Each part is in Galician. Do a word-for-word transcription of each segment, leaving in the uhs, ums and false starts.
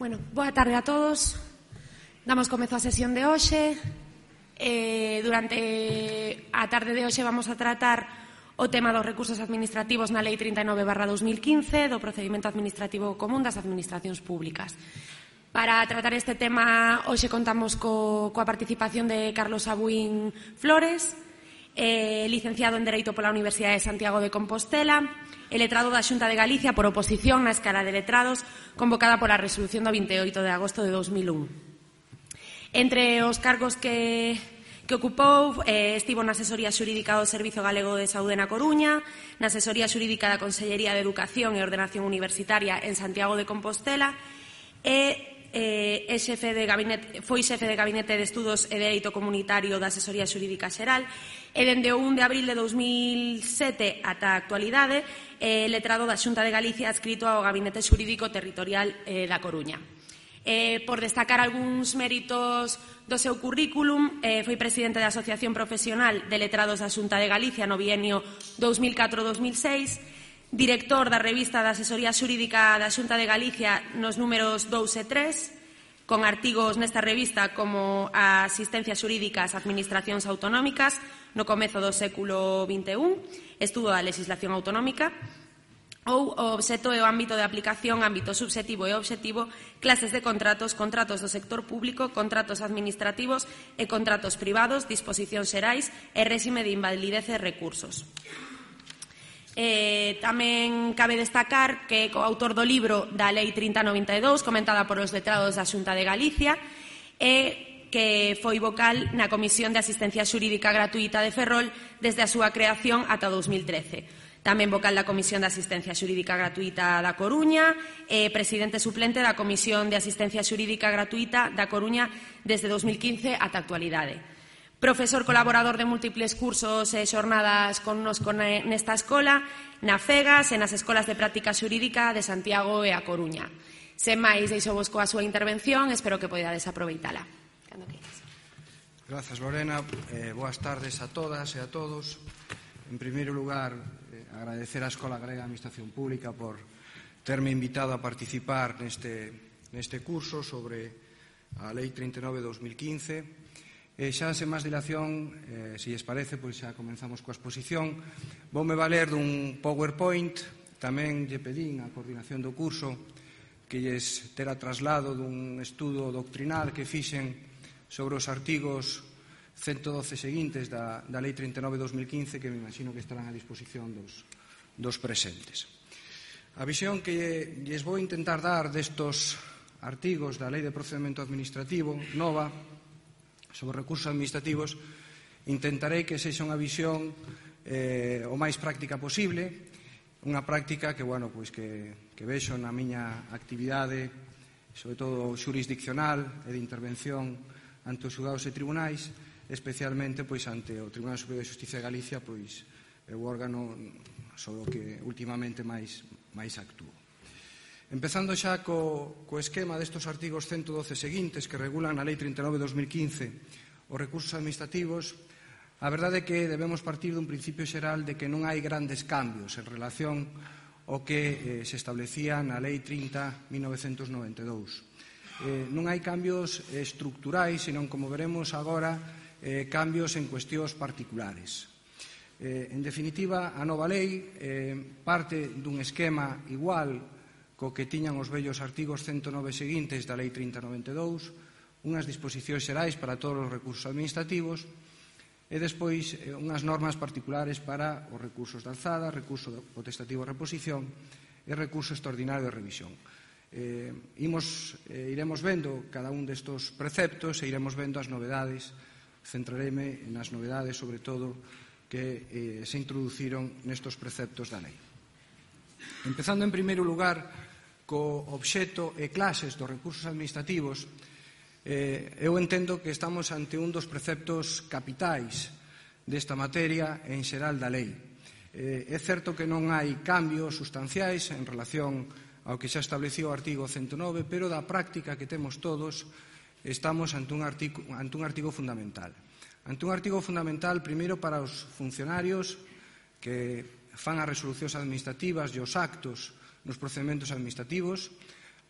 Bueno, boa tarde a todos. Damos comezo á sesión de hoxe. Eh, durante a tarde de hoxe vamos a tratar o tema dos recursos administrativos na Lei trinta e nove barra dos mil quince do procedimento administrativo común das administracións públicas. Para tratar este tema, hoxe contamos co, coa participación de Carlos Abuín Flores, eh, licenciado en Dereito pola Universidade de Santiago de Compostela, e letrado da Xunta de Galicia por oposición na escala de letrados convocada pola resolución do vinte e oito de agosto de dos mil un. Entre os cargos que, que ocupou, eh, estivo na asesoría xurídica do Servizo Galego de Saúde na Coruña, na asesoría xurídica da Consellería de Educación e Ordenación Universitaria en Santiago de Compostela e Eh, é xefe de gabinete, foi xefe de Gabinete de Estudos e Dereito Comunitario da Asesoría Xurídica Xeral e dende o un de abril de dos mil sete ata a actualidade eh, letrado da Xunta de Galicia adscrito ao Gabinete Xurídico Territorial eh, da Coruña. Eh, por destacar algúns méritos do seu currículum, eh, foi presidente da Asociación Profesional de Letrados da Xunta de Galicia no bienio dos mil catro a dos mil seis, director da revista da Asesoría Xurídica da Xunta de Galicia nos números dous e tres, con artigos nesta revista como a asistencia xurídica ás administracións autonómicas no comezo do século vinte e un, estudo da legislación autonómica, ou o obxecto e o ámbito de aplicación, ámbito subxetivo e obxectivo, clases de contratos, contratos do sector público, contratos administrativos e contratos privados, disposicións xerais e réxime de invalidez e recursos. Eh, tamén cabe destacar que é coautor do libro da Lei trinta noventa e dous, comentada por os letrados da Xunta de Galicia, e que foi vocal na Comisión de Asistencia Xurídica Gratuita de Ferrol desde a súa creación ata dos mil trece. Tamén vocal da Comisión de Asistencia Xurídica Gratuita da Coruña e presidente suplente da Comisión de Asistencia Xurídica Gratuita da Coruña desde dos mil quince ata a actualidade. Profesor colaborador de múltiples cursos e xornadas connosco nesta escola, na FEGAS e nas Escolas de Práctica Xurídica de Santiago e a Coruña. Sen máis, deixo vos coa súa intervención, espero que podades aproveitala. Cando queiras. Grazas, Lorena. Eh, boas tardes a todas e a todos. En primeiro lugar, eh, agradecer á Escola Galega de Administración Pública por terme invitado a participar neste, neste curso sobre a Lei trinta e nove barra dos mil quince. E xa, sen máis dilación, eh, se lles parece, pois xa comenzamos coa exposición. Voume valer dun PowerPoint, tamén lle pedín a coordinación do curso que lles tera traslado dun estudo doctrinal que fixen sobre os artigos ciento doce seguintes da, da Lei trinta e nove barra dos mil quince, que me imagino que estarán a disposición dos, dos presentes. A visión que lles vou intentar dar destos artigos da Lei de Procedimento Administrativo nova sobre recursos administrativos, intentarei que sexa unha visión eh, o máis práctica posible, unha práctica que, bueno, pois que, que vexo na miña actividade, sobre todo xurisdiccional e de intervención ante os xulgados e tribunais, especialmente pois ante o Tribunal Superior de Xusticia de Galicia, pois é o órgano sobre o que últimamente máis, máis actúo. Empezando xa co, co esquema destos artigos ciento doce seguintes que regulan a Lei trinta e nove barra dos mil quince os recursos administrativos, a verdade é que debemos partir dun principio xeral de que non hai grandes cambios en relación ao que eh, se establecía na Lei trinta barra mil novecentos noventa e dous. Eh, non hai cambios estructurais, senón, como veremos agora, eh, cambios en cuestións particulares. Eh, en definitiva, a nova lei eh, parte dun esquema igual co que tiñan os vellos artigos ciento nove seguintes da Lei trinta noventa e dous, unhas disposicións xerais para todos os recursos administrativos e despois unhas normas particulares para os recursos de alzada, recurso potestativo de reposición e recurso extraordinario de revisión. Eh, imos, eh, iremos vendo cada un destos preceptos e iremos vendo as novedades. Centrareime nas novedades, sobre todo, que eh, se introduciron nestos preceptos da lei. Empezando, en primeiro lugar, co obxecto e clases dos recursos administrativos, eh, eu entendo que estamos ante un dos preceptos capitais desta materia en xeral da lei. Eh, é certo que non hai cambios sustanciais en relación ao que xa estableceu o artigo ciento nove, pero da práctica que temos todos estamos ante un artigo, ante un artigo fundamental. Ante un artigo fundamental, primeiro, para os funcionarios que fan as resolucións administrativas e os actos nos procedementos administrativos,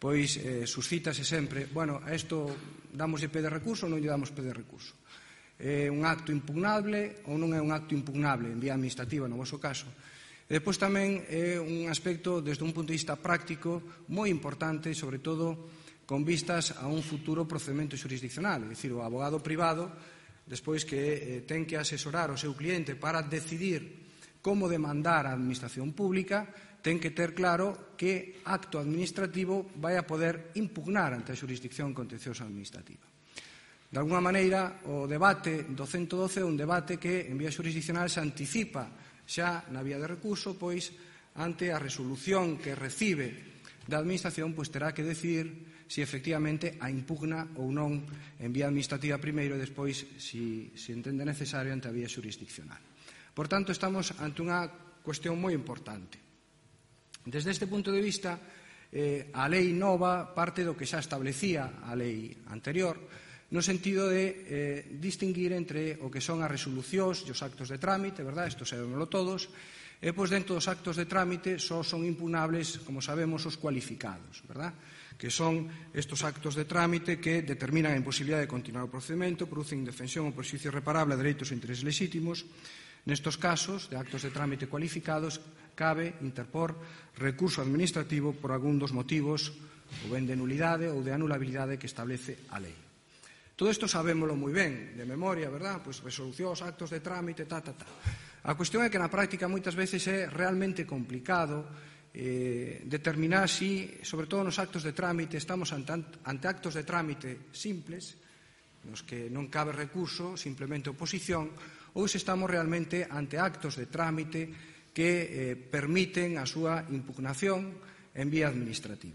pois eh, suscítase sempre, bueno, a isto damos pé de recurso ou non lle damos pé de recurso? É un acto impugnable ou non é un acto impugnable en vía administrativa, no vosso caso? E depois tamén é un aspecto, desde un punto de vista práctico, moi importante, sobre todo con vistas a un futuro procedimento xurisdiccional, é dicir, o abogado privado, despois que eh, ten que asesorar o seu cliente para decidir como demandar a administración pública, ten que ter claro que acto administrativo vai a poder impugnar ante a xurisdicción contenciosa administrativa. De alguna maneira, o debate do ciento doce é un debate que en vía xurisdiccional se anticipa xa na vía de recurso, pois ante a resolución que recibe da administración, pois terá que decidir se efectivamente a impugna ou non en vía administrativa primeiro e despois, se si, si entende necesario, ante a vía xurisdiccional. Por tanto, estamos ante unha cuestión moi importante. Desde este punto de vista, eh, a lei nova parte do que xa establecía a lei anterior, no sentido de eh, distinguir entre o que son as resolucións e os actos de trámite, verdad? Isto sabémoslo todos, e pois dentro dos actos de trámite só son impugnables, como sabemos, os cualificados, verdad? Que son estos actos de trámite que determinan a imposibilidade de continuar o procedimento, producen indefensión ou perxuicio irreparable a dereitos e intereses lexítimos. Nestos casos de actos de trámite cualificados, cabe interpor recurso administrativo por algún dos motivos ou ben de nulidade ou de anulabilidade que establece a lei. Todo isto sabémolo moi ben, de memoria, verdad? Pois resolucións, actos de trámite, ta, ta, ta. A cuestión é que na práctica moitas veces é realmente complicado eh, determinar si, sobre todo nos actos de trámite, estamos ante, ante actos de trámite simples, nos que non cabe recurso, simplemente oposición, ou se estamos realmente ante actos de trámite que eh, permiten a súa impugnación en vía administrativa.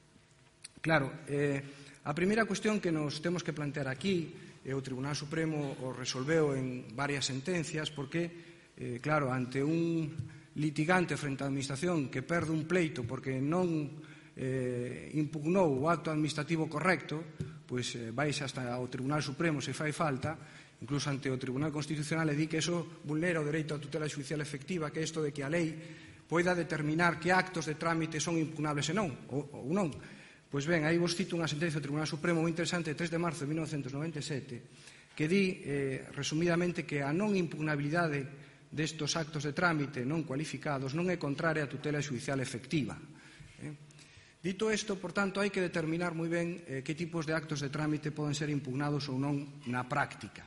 Claro, eh, a primeira cuestión que nos temos que plantear aquí, e o Tribunal Supremo o resolveu en varias sentencias, porque, eh, claro, ante un litigante frente á administración que perde un pleito porque non eh, impugnou o acto administrativo correcto, pois eh, vais hasta o Tribunal Supremo se fai falta, incluso ante o Tribunal Constitucional, e di que eso vulnera o dereito a tutela judicial efectiva, que é isto de que a lei poida determinar que actos de trámite son impugnables e non, ou, ou non. Pois ben, aí vos cito unha sentencia do Tribunal Supremo moi interesante de tres de marzo de mil novecentos noventa e sete que di, eh, resumidamente, que a non impugnabilidade destos actos de trámite non cualificados non é contraria á tutela judicial efectiva. Eh? Dito isto, por tanto, hai que determinar moi ben eh, que tipos de actos de trámite poden ser impugnados ou non na práctica.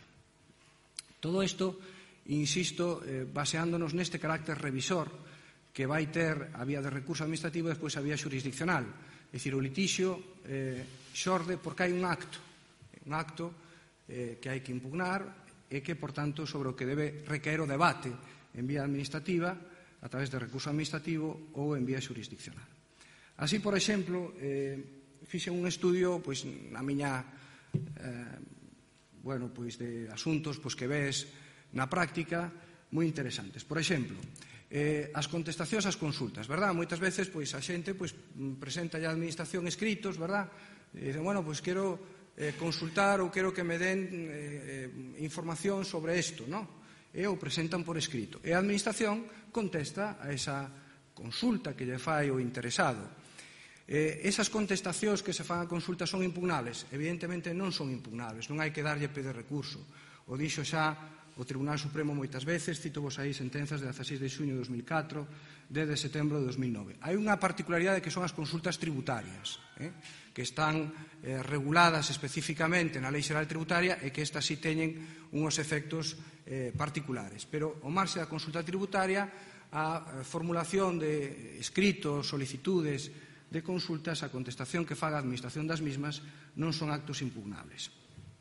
Todo isto, insisto, eh, baseándonos neste carácter revisor que vai ter a vía de recurso administrativo e despois a vía xurisdiccional. É dicir, o litixio eh, xorde porque hai un acto, un acto eh, que hai que impugnar e que, por tanto, sobre o que debe recaer o debate en vía administrativa, a través de recurso administrativo ou en vía xurisdiccional. Así, por exemplo, eh, fixe un estudio pois, na miña... Eh, bueno, pois de asuntos pois, que ves na práctica moi interesantes. Por exemplo, eh, as contestacións ás consultas, verdad? Moitas veces pois, a xente pois, presenta a administración escritos, verdad? E dicen, bueno, pois quero eh, consultar ou quero que me den eh, información sobre isto, non? E o presentan por escrito. E a administración contesta a esa consulta que lle fai o interesado. Eh, esas contestacións que se fan a consulta son impugnables? Evidentemente non son impugnables, non hai que darlle pé de recurso. O dixo xa o Tribunal Supremo moitas veces, cito vos aí sentenzas de dezaseis de xuño de dos mil catro, de de setembro de dos mil nove. Hai unha particularidade que son as consultas tributarias, eh, que están eh, reguladas especificamente na Lei Xeral Tributaria e que estas sí teñen unhos efectos eh, particulares. Pero o marxe da consulta tributaria, a formulación de escritos, solicitudes de consultas, a contestación que faga a administración das mismas non son actos impugnables.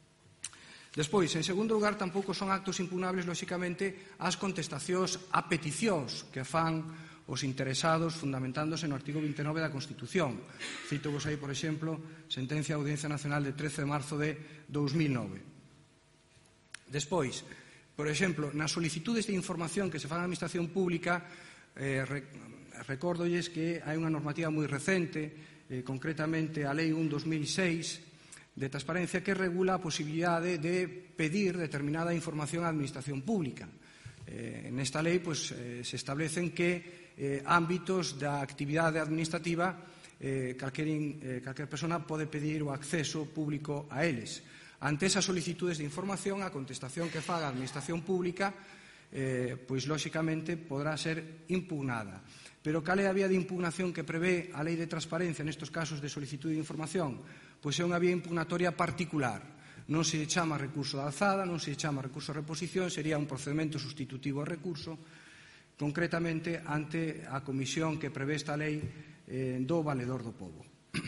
Despois, en segundo lugar, tampouco son actos impugnables, lóxicamente, as contestacións a peticións que fan os interesados fundamentándose no artigo vinte e nove da Constitución. Cito vos aí, por exemplo, sentencia da Audiencia Nacional de trece de marzo de dous mil nove. Despois, por exemplo, nas solicitudes de información que se fan á administración pública, eh, recórdolles que hai unha normativa moi recente, eh, concretamente a Lei un barra dos mil seis de transparencia, que regula a posibilidade de pedir determinada información á administración pública. Eh, nesta lei pues, eh, se establecen que eh, ámbitos da actividade administrativa eh, calquer, eh, calquer persona pode pedir o acceso público a eles. Ante esas solicitudes de información, a contestación que faga a Administración Pública, eh, pois, lóxicamente, podrá ser impugnada. Pero cal é a vía de impugnación que prevé a Lei de Transparencia nestes casos de solicitude de información? Pois é unha vía impugnatoria particular. Non se chama recurso de alzada, non se chama recurso de reposición, sería un procedimento sustitutivo ao recurso, concretamente ante a comisión que prevé esta lei eh, do Valedor do Pobo.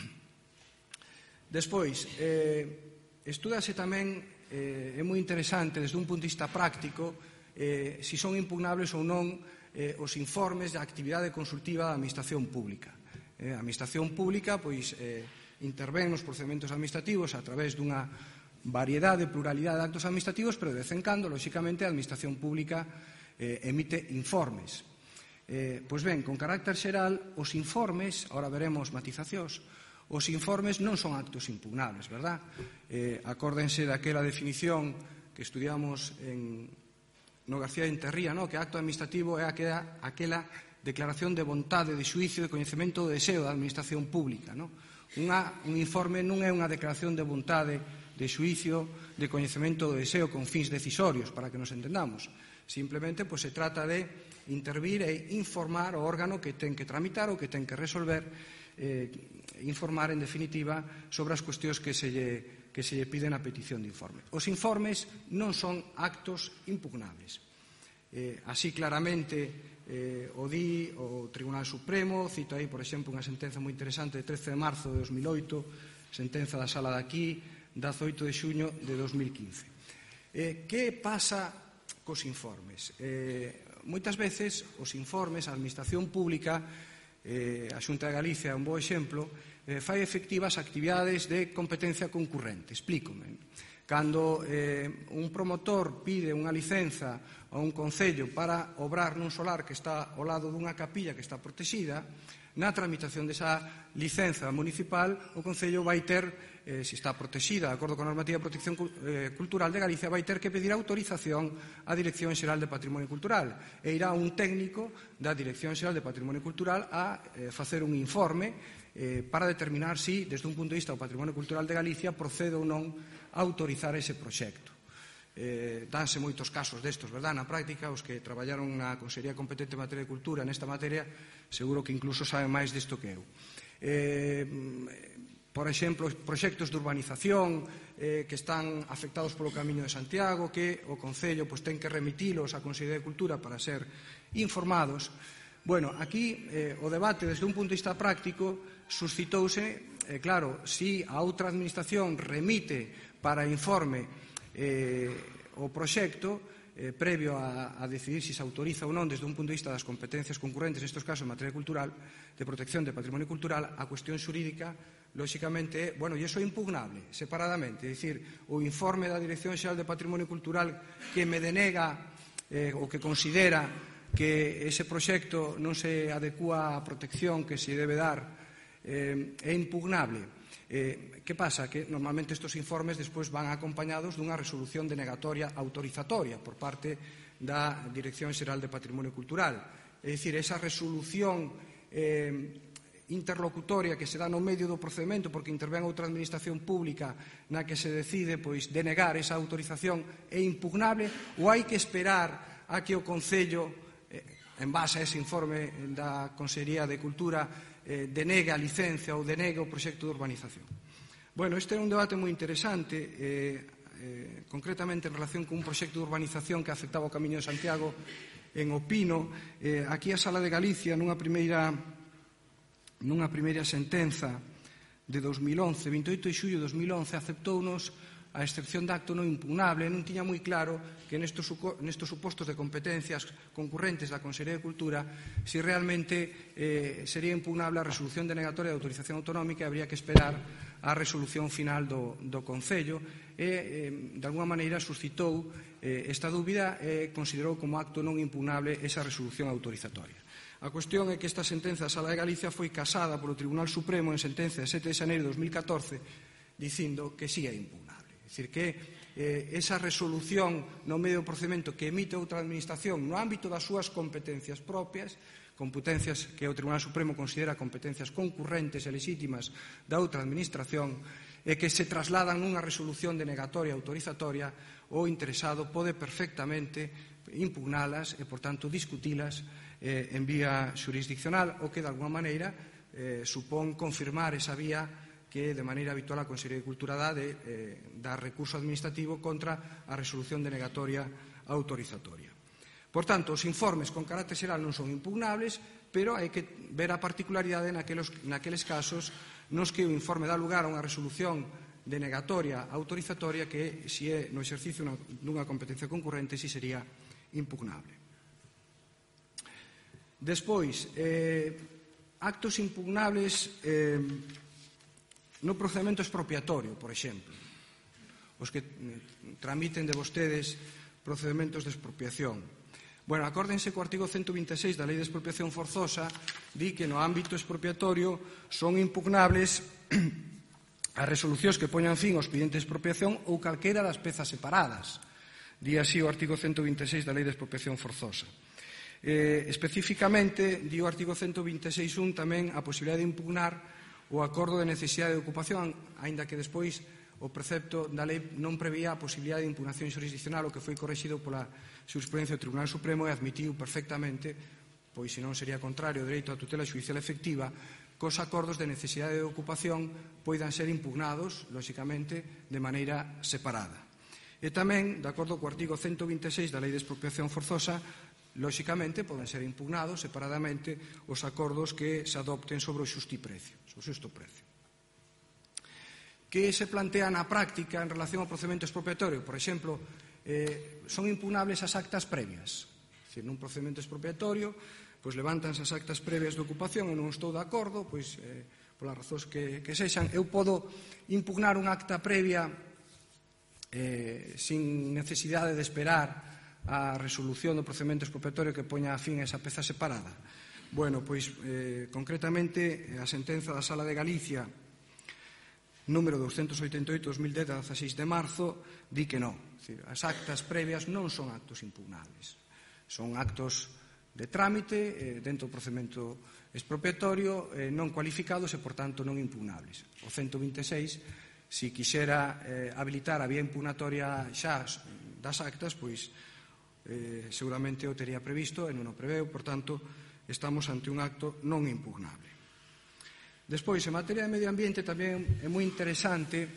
Despois, eh, estúdase tamén, eh, é moi interesante desde un punto de vista práctico, eh, si son impugnables ou non eh, os informes da actividade consultiva da Administración Pública. Eh, a Administración Pública pois, eh, intervén nos procedementos administrativos a través dunha variedade, pluralidade de actos administrativos, pero de vez en cando, lóxicamente, a Administración Pública eh, emite informes. Eh, pois ben, con carácter xeral, os informes, ahora veremos matizacións, os informes non son actos impugnables, verdad? Eh, acórdense daquela definición que estudiamos en, no García de Enterría, no? Que acto administrativo é aquela, aquela declaración de vontade, de xuicio, de coñecemento do deseo da administración pública, no? Unha, un informe non é unha declaración de vontade, de xuicio, de coñecemento do deseo con fins decisorios, para que nos entendamos. Simplemente, pois, se trata de intervir e informar o órgano que ten que tramitar ou que ten que resolver, eh, informar, en definitiva, sobre as cuestións que se lle, que se lle piden a petición de informe. Os informes non son actos impugnables. Eh, así claramente eh, o di o Tribunal Supremo, cito aí, por exemplo, unha sentenza moi interesante de trece de marzo de dos mil oito, sentenza da sala de aquí, dezoito de xuño de dos mil quince. Eh, que pasa cos informes? Eh, moitas veces os informes, a Administración Pública, eh, a Xunta de Galicia é un bo exemplo, eh, fai efectivas actividades de competencia concurrente. Explícome. Cando eh, un promotor pide unha licenza a un concello para obrar nun solar que está ao lado dunha capilla que está protexida, na tramitación desa licenza municipal, o concello vai ter, eh, se está protexida, de acordo con a normativa de protección eh, cultural de Galicia, vai ter que pedir autorización á Dirección Xeral de Patrimonio Cultural. E irá un técnico da Dirección Xeral de Patrimonio Cultural a eh, facer un informe eh, para determinar si, desde un punto de vista do patrimonio cultural de Galicia, procede ou non a autorizar ese proxecto. Eh, danse moitos casos destos, verdad? Na práctica, os que traballaron na Consellería competente en materia de cultura nesta materia, seguro que incluso saben máis disto que eu. Eh, por exemplo, proxectos de urbanización eh, que están afectados polo Camiño de Santiago, que o Concello pois, ten que remitilos á Consellería de Cultura para ser informados. Bueno, aquí eh, o debate desde un punto de vista práctico suscitouse, eh, claro, si a outra administración remite para informe Eh, o proxecto, eh, previo a, a decidir se se autoriza ou non desde un punto de vista das competencias concurrentes, nestes casos en materia cultural, de protección de patrimonio cultural, a cuestión xurídica, lóxicamente, bueno, e iso é impugnable, separadamente, é dicir, o informe da Dirección Xeral de Patrimonio Cultural que me denega eh, ou que considera que ese proxecto non se adecúa á protección que se debe dar, eh, é impugnable. Eh, que pasa? Que normalmente estes informes despois van acompañados dunha resolución denegatoria autorizatoria por parte da Dirección Xeral de Patrimonio Cultural. É dicir, esa resolución eh, interlocutoria que se dá no medio do procedimento porque intervén outra administración pública na que se decide pois, denegar esa autorización é impugnable ou hai que esperar a que o Concello, eh, en base a ese informe da Consellería de Cultura, eh, denegue a licencia ou denegue o proxecto de urbanización. Bueno, este é un debate moi interesante, eh, eh, concretamente en relación con un proxecto de urbanización que afectaba o Camiño de Santiago en Opino. Eh, aquí a Sala de Galicia, nunha primeira, nunha primeira sentenza de dos mil once, veintioito de xullo de dos mil once, aceptounos a excepción de acto non impugnable, non tiña moi claro que nestos, nestos supostos de competencias concurrentes da Consellería de Cultura si realmente eh, sería impugnable a resolución denegatoria de autorización autonómica e habría que esperar a resolución final do, do Concello e, eh, de alguma maneira, suscitou eh, esta dúbida e considerou como acto non impugnable esa resolución autorizatoria. A cuestión é que esta sentenza da Sala de Galicia foi casada polo Tribunal Supremo en sentenza de sete de xaneiro de dos mil catorce dicindo que sí é impugnable. É dicir, que eh, esa resolución no medio do procedimento que emite outra administración no ámbito das súas competencias propias competencias que o Tribunal Supremo considera competencias concurrentes e lexítimas da outra administración e que se trasladan nunha resolución denegatoria autorizatoria, o interesado pode perfectamente impugnalas e, por tanto, discutilas eh, en vía xurisdiccional, o que, de alguma maneira, eh, supón confirmar esa vía que, de maneira habitual, a Consellería de Cultura dá de eh, dar recurso administrativo contra a resolución denegatoria autorizatoria. Por tanto, os informes con carácter xeral non son impugnables, pero hai que ver a particularidade naqueles, naqueles casos nos que o informe dá lugar a unha resolución denegatoria autorizatoria que, se é no exercicio dunha competencia concurrente, si sería impugnable. Despois, eh, actos impugnables eh, no procedimento expropiatorio, por exemplo, os que tramiten de vostedes procedementos de expropiación. Bueno, acórdense co artigo ciento vinte e seis da Lei de Expropiación Forzosa, di que no ámbito expropiatorio son impugnables as resolucións que poñan fin aos expedientes de expropiación ou calquera das pezas separadas. Di así o artigo ciento vinte e seis da Lei de Expropiación Forzosa. Eh, especificamente, di o artigo ciento vinte e seis punto un tamén a posibilidade de impugnar o acordo de necesidade de ocupación, aínda que despois o precepto da lei non prevía a posibilidade de impugnación xurisdiccional, o que foi correxido pola xurisprudencia do Tribunal Supremo e admitiu perfectamente, pois senón sería contrario ao dereito á tutela xudicial efectiva, que os acordos de necesidade de ocupación poidan ser impugnados, lóxicamente, de maneira separada. E tamén, de acordo co artigo ciento vinte e seis da Lei de Expropiación Forzosa, lóxicamente, poden ser impugnados separadamente os acordos que se adopten sobre o xustiprecio, o xusto precio. Que se plantea na práctica en relación ao procedimento expropiatorio? Por exemplo, eh, son impugnables as actas previas. Se nun procedimento expropiatorio, pois levántanse as actas previas de ocupación e non estou de acordo, pois, eh, polas razóns que, que sexan, eu podo impugnar unha acta previa eh, sin necesidade de esperar a resolución do procedimento expropiatorio que poña a fin esa peza separada. Bueno, pois, eh, concretamente, a sentenza da Sala de Galicia número doscientos oitenta e oito barra dos mil dez, de dezaseis de marzo, di que non. As actas previas non son actos impugnables. Son actos de trámite eh, dentro do procedimento expropiatorio eh, non cualificados e, por tanto, non impugnables. O ciento vinte e seis, se quixera eh, habilitar a vía impugnatoria xa das actas, pois eh, seguramente o tería previsto e non o preveu, por tanto, estamos ante un acto non impugnable. Despois, en materia de medio ambiente, tamén é moi interesante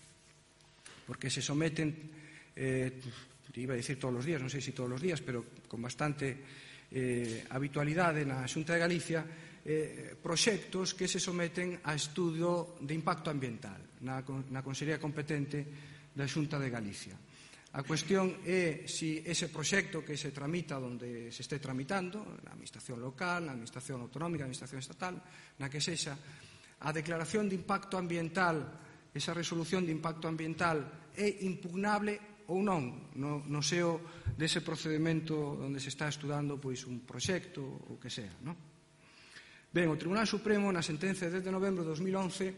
porque se someten, eh, iba a dicir todos os días, non sei se todos os días, pero con bastante eh, habitualidade na Xunta de Galicia, eh, proxectos que se someten a estudo de impacto ambiental na, na Consellería competente da Xunta de Galicia. A cuestión é se ese proxecto que se tramita onde se este tramitando, na administración local, na administración autonómica, na administración estatal, na que sexa, a declaración de impacto ambiental, esa resolución de impacto ambiental é impugnable ou non no, no seo dese procedimento onde se está estudando pois un proxecto ou que sea, non? Ben, o Tribunal Supremo na sentencia de dez de novembro de dos mil once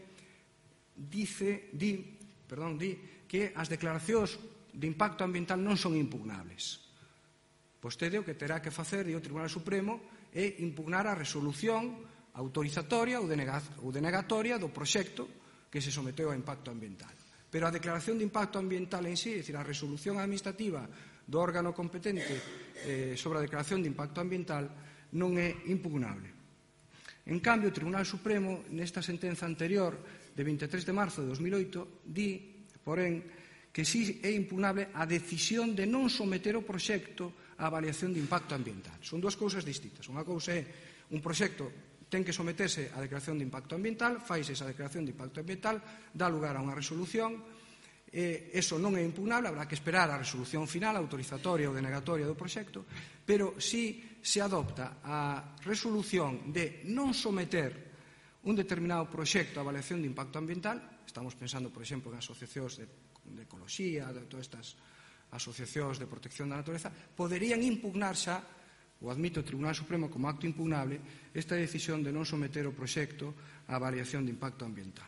dice, di, perdón, di que as declaracións de impacto ambiental non son impugnables. Vostede o que terá que facer, di o Tribunal Supremo, é impugnar a resolución autorizatoria ou denegatoria do proxecto que se someteu a impacto ambiental. Pero a declaración de impacto ambiental en sí, é dicir, a resolución administrativa do órgano competente eh, sobre a declaración de impacto ambiental non é impugnable. En cambio, o Tribunal Supremo, nesta sentenza anterior de vinte e tres de marzo de dos mil oito, di, porén, que si é impugnable a decisión de non someter o proxecto á avaliación de impacto ambiental. Son dúas cousas distintas. Unha cousa é un proxecto ten que someterse á declaración de impacto ambiental, faise esa declaración de impacto ambiental, dá lugar a unha resolución, eh, eso non é impugnable, habrá que esperar a resolución final, autorizatoria ou denegatoria do proxecto, pero si se adopta a resolución de non someter un determinado proxecto a avaliación de impacto ambiental, estamos pensando, por exemplo, en asociacións de, de ecoloxía, de todas estas asociacións de protección da natureza, poderían impugnar xa, o admite o Tribunal Supremo como acto impugnable, esta decisión de non someter o proxecto á avaliación de impacto ambiental.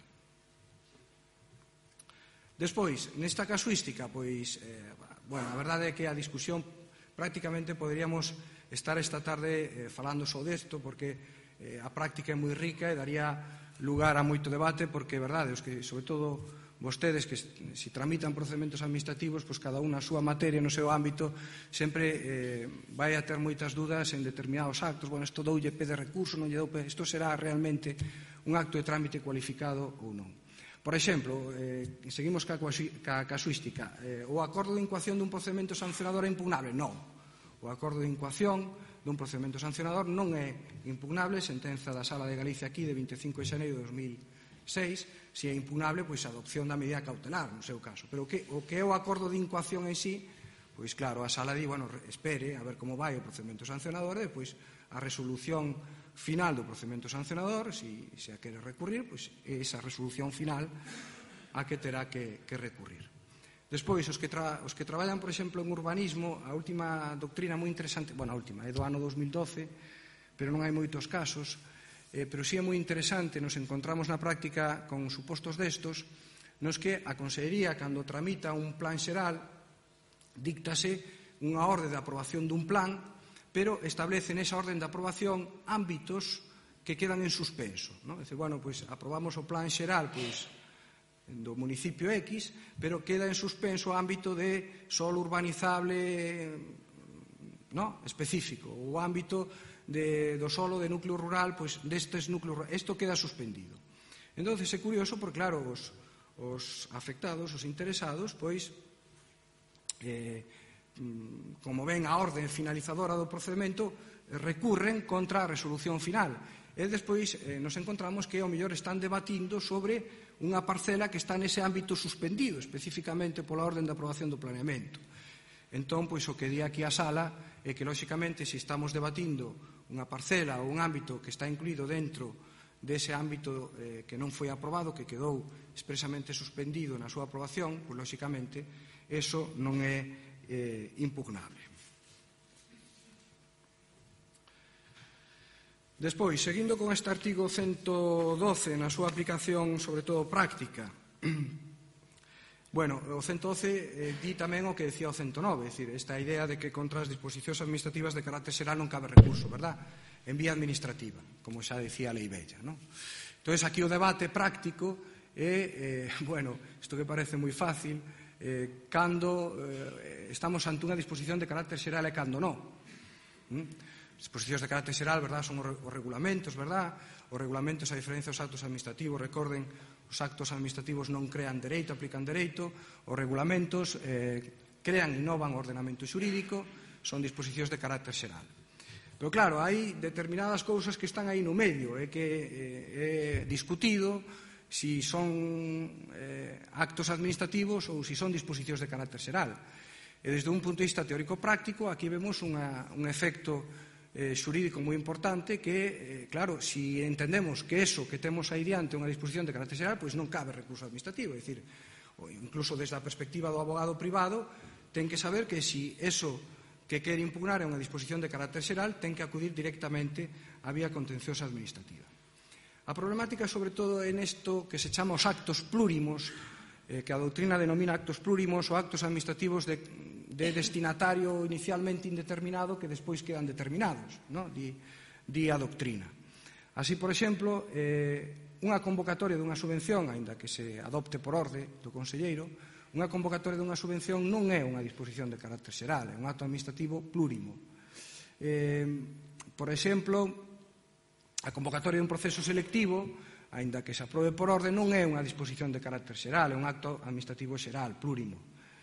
Despois, nesta casuística, pois, eh, bueno, a verdade é que a discusión prácticamente poderíamos estar esta tarde falando só desto, porque a práctica é moi rica e daría lugar a moito debate, porque é verdade, os que, sobre todo vostedes, que se tramitan procedementos administrativos, pois cada unha a súa materia no seu ámbito, sempre vai a ter moitas dúdas en determinados actos. Bueno, isto doulle pé de recurso, non lle dou pé, isto será realmente un acto de trámite cualificado ou non. Por exemplo, eh, seguimos ca, ca casuística. Eh, o acordo de incoación dun procedimento sancionador é impugnable? Non. O acordo de incoación dun procedimento sancionador non é impugnable. Sentenza da Sala de Galicia aquí de vinte e cinco de xaneiro de dos mil seis. Se é impugnable, pois a adopción da medida cautelar, no seu caso. Pero o que, o que é o acordo de incoación en sí, pois claro, a Sala di, bueno, espere a ver como vai o procedimento sancionador e depois a resolución final do procedimento sancionador, se, se a quere recurrir, pois esa resolución final a que terá que, que recurrir. Despois, os que, tra, os que traballan, por exemplo, en urbanismo, a última doctrina moi interesante, bueno, a última, é do ano dos mil doce, pero non hai moitos casos, eh, pero sí é moi interesante, nos encontramos na práctica con supostos destos, nos que a Consellería, cando tramita un plan xeral, díctase unha orde de aprobación dun plan, pero establece nesa orden de aprobación ámbitos que quedan en suspenso, non? É dicir, bueno, pois aprobamos o plan xeral, pois do municipio X, pero queda en suspenso o ámbito de solo urbanizable, no, específico, o ámbito de, do solo de núcleo rural, pois destes núcleos rurales, isto queda suspendido. Entonces é curioso, porque claro, os, os afectados, os interesados, pois eh, como ven a orde finalizadora do procedimento, recurren contra a resolución final. E despois eh, nos encontramos que ao mellor están debatindo sobre unha parcela que está nese ámbito suspendido, especificamente pola orden de aprobación do planeamento. Entón, pois, o que di aquí a sala é que, lóxicamente, se estamos debatindo unha parcela ou un ámbito que está incluído dentro dese ámbito eh, que non foi aprobado, que quedou expresamente suspendido na súa aprobación, pois, lóxicamente, eso non é Eh, impugnable. Despois, seguindo con este artigo ciento doce na súa aplicación, sobre todo práctica, bueno, o ciento doce eh, di tamén o que decía o ciento nove, é dicir, esta idea de que contra as disposicións administrativas de carácter xeral non cabe recurso, verdad? En vía administrativa, como xa decía a lei bella, non? Entón, aquí o debate práctico é, eh, bueno, isto que parece moi fácil, Eh, cando eh, estamos ante unha disposición de carácter xeral e cando non. ¿Mm? Disposicións de carácter xeral, verdad, son os regulamentos, verdad? Os regulamentos, a diferencia dos actos administrativos, recorden, os actos administrativos non crean dereito, aplican dereito, os regulamentos eh, crean e innovan o ordenamento xurídico, son disposicións de carácter xeral. Pero claro, hai determinadas cousas que están aí no medio, e que é discutido si son eh, actos administrativos ou si son disposicións de carácter xeral. E desde un punto de vista teórico-práctico, aquí vemos unha, un efecto eh, xurídico moi importante que, eh, claro, si entendemos que eso que temos aí diante é unha disposición de carácter xeral, pois non cabe recurso administrativo. É dicir, ou incluso desde a perspectiva do abogado privado, ten que saber que si eso que quere impugnar é unha disposición de carácter xeral, ten que acudir directamente á vía contenciosa administrativa. A problemática, sobre todo, é nesto que se chama os actos plúrimos, eh, que a doutrina denomina actos plúrimos ou actos administrativos de, de destinatario inicialmente indeterminado que despois quedan determinados, ¿no? di, di a doctrina. Así, por exemplo, eh, unha convocatoria dunha subvención, aínda que se adopte por orde do conselleiro, unha convocatoria dunha subvención non é unha disposición de carácter xeral, é un acto administrativo plúrimo. Eh, por exemplo, a convocatoria dun proceso selectivo, aínda que se aprobe por orde, non é unha disposición de carácter xeral, é un acto administrativo xeral, plúrimo.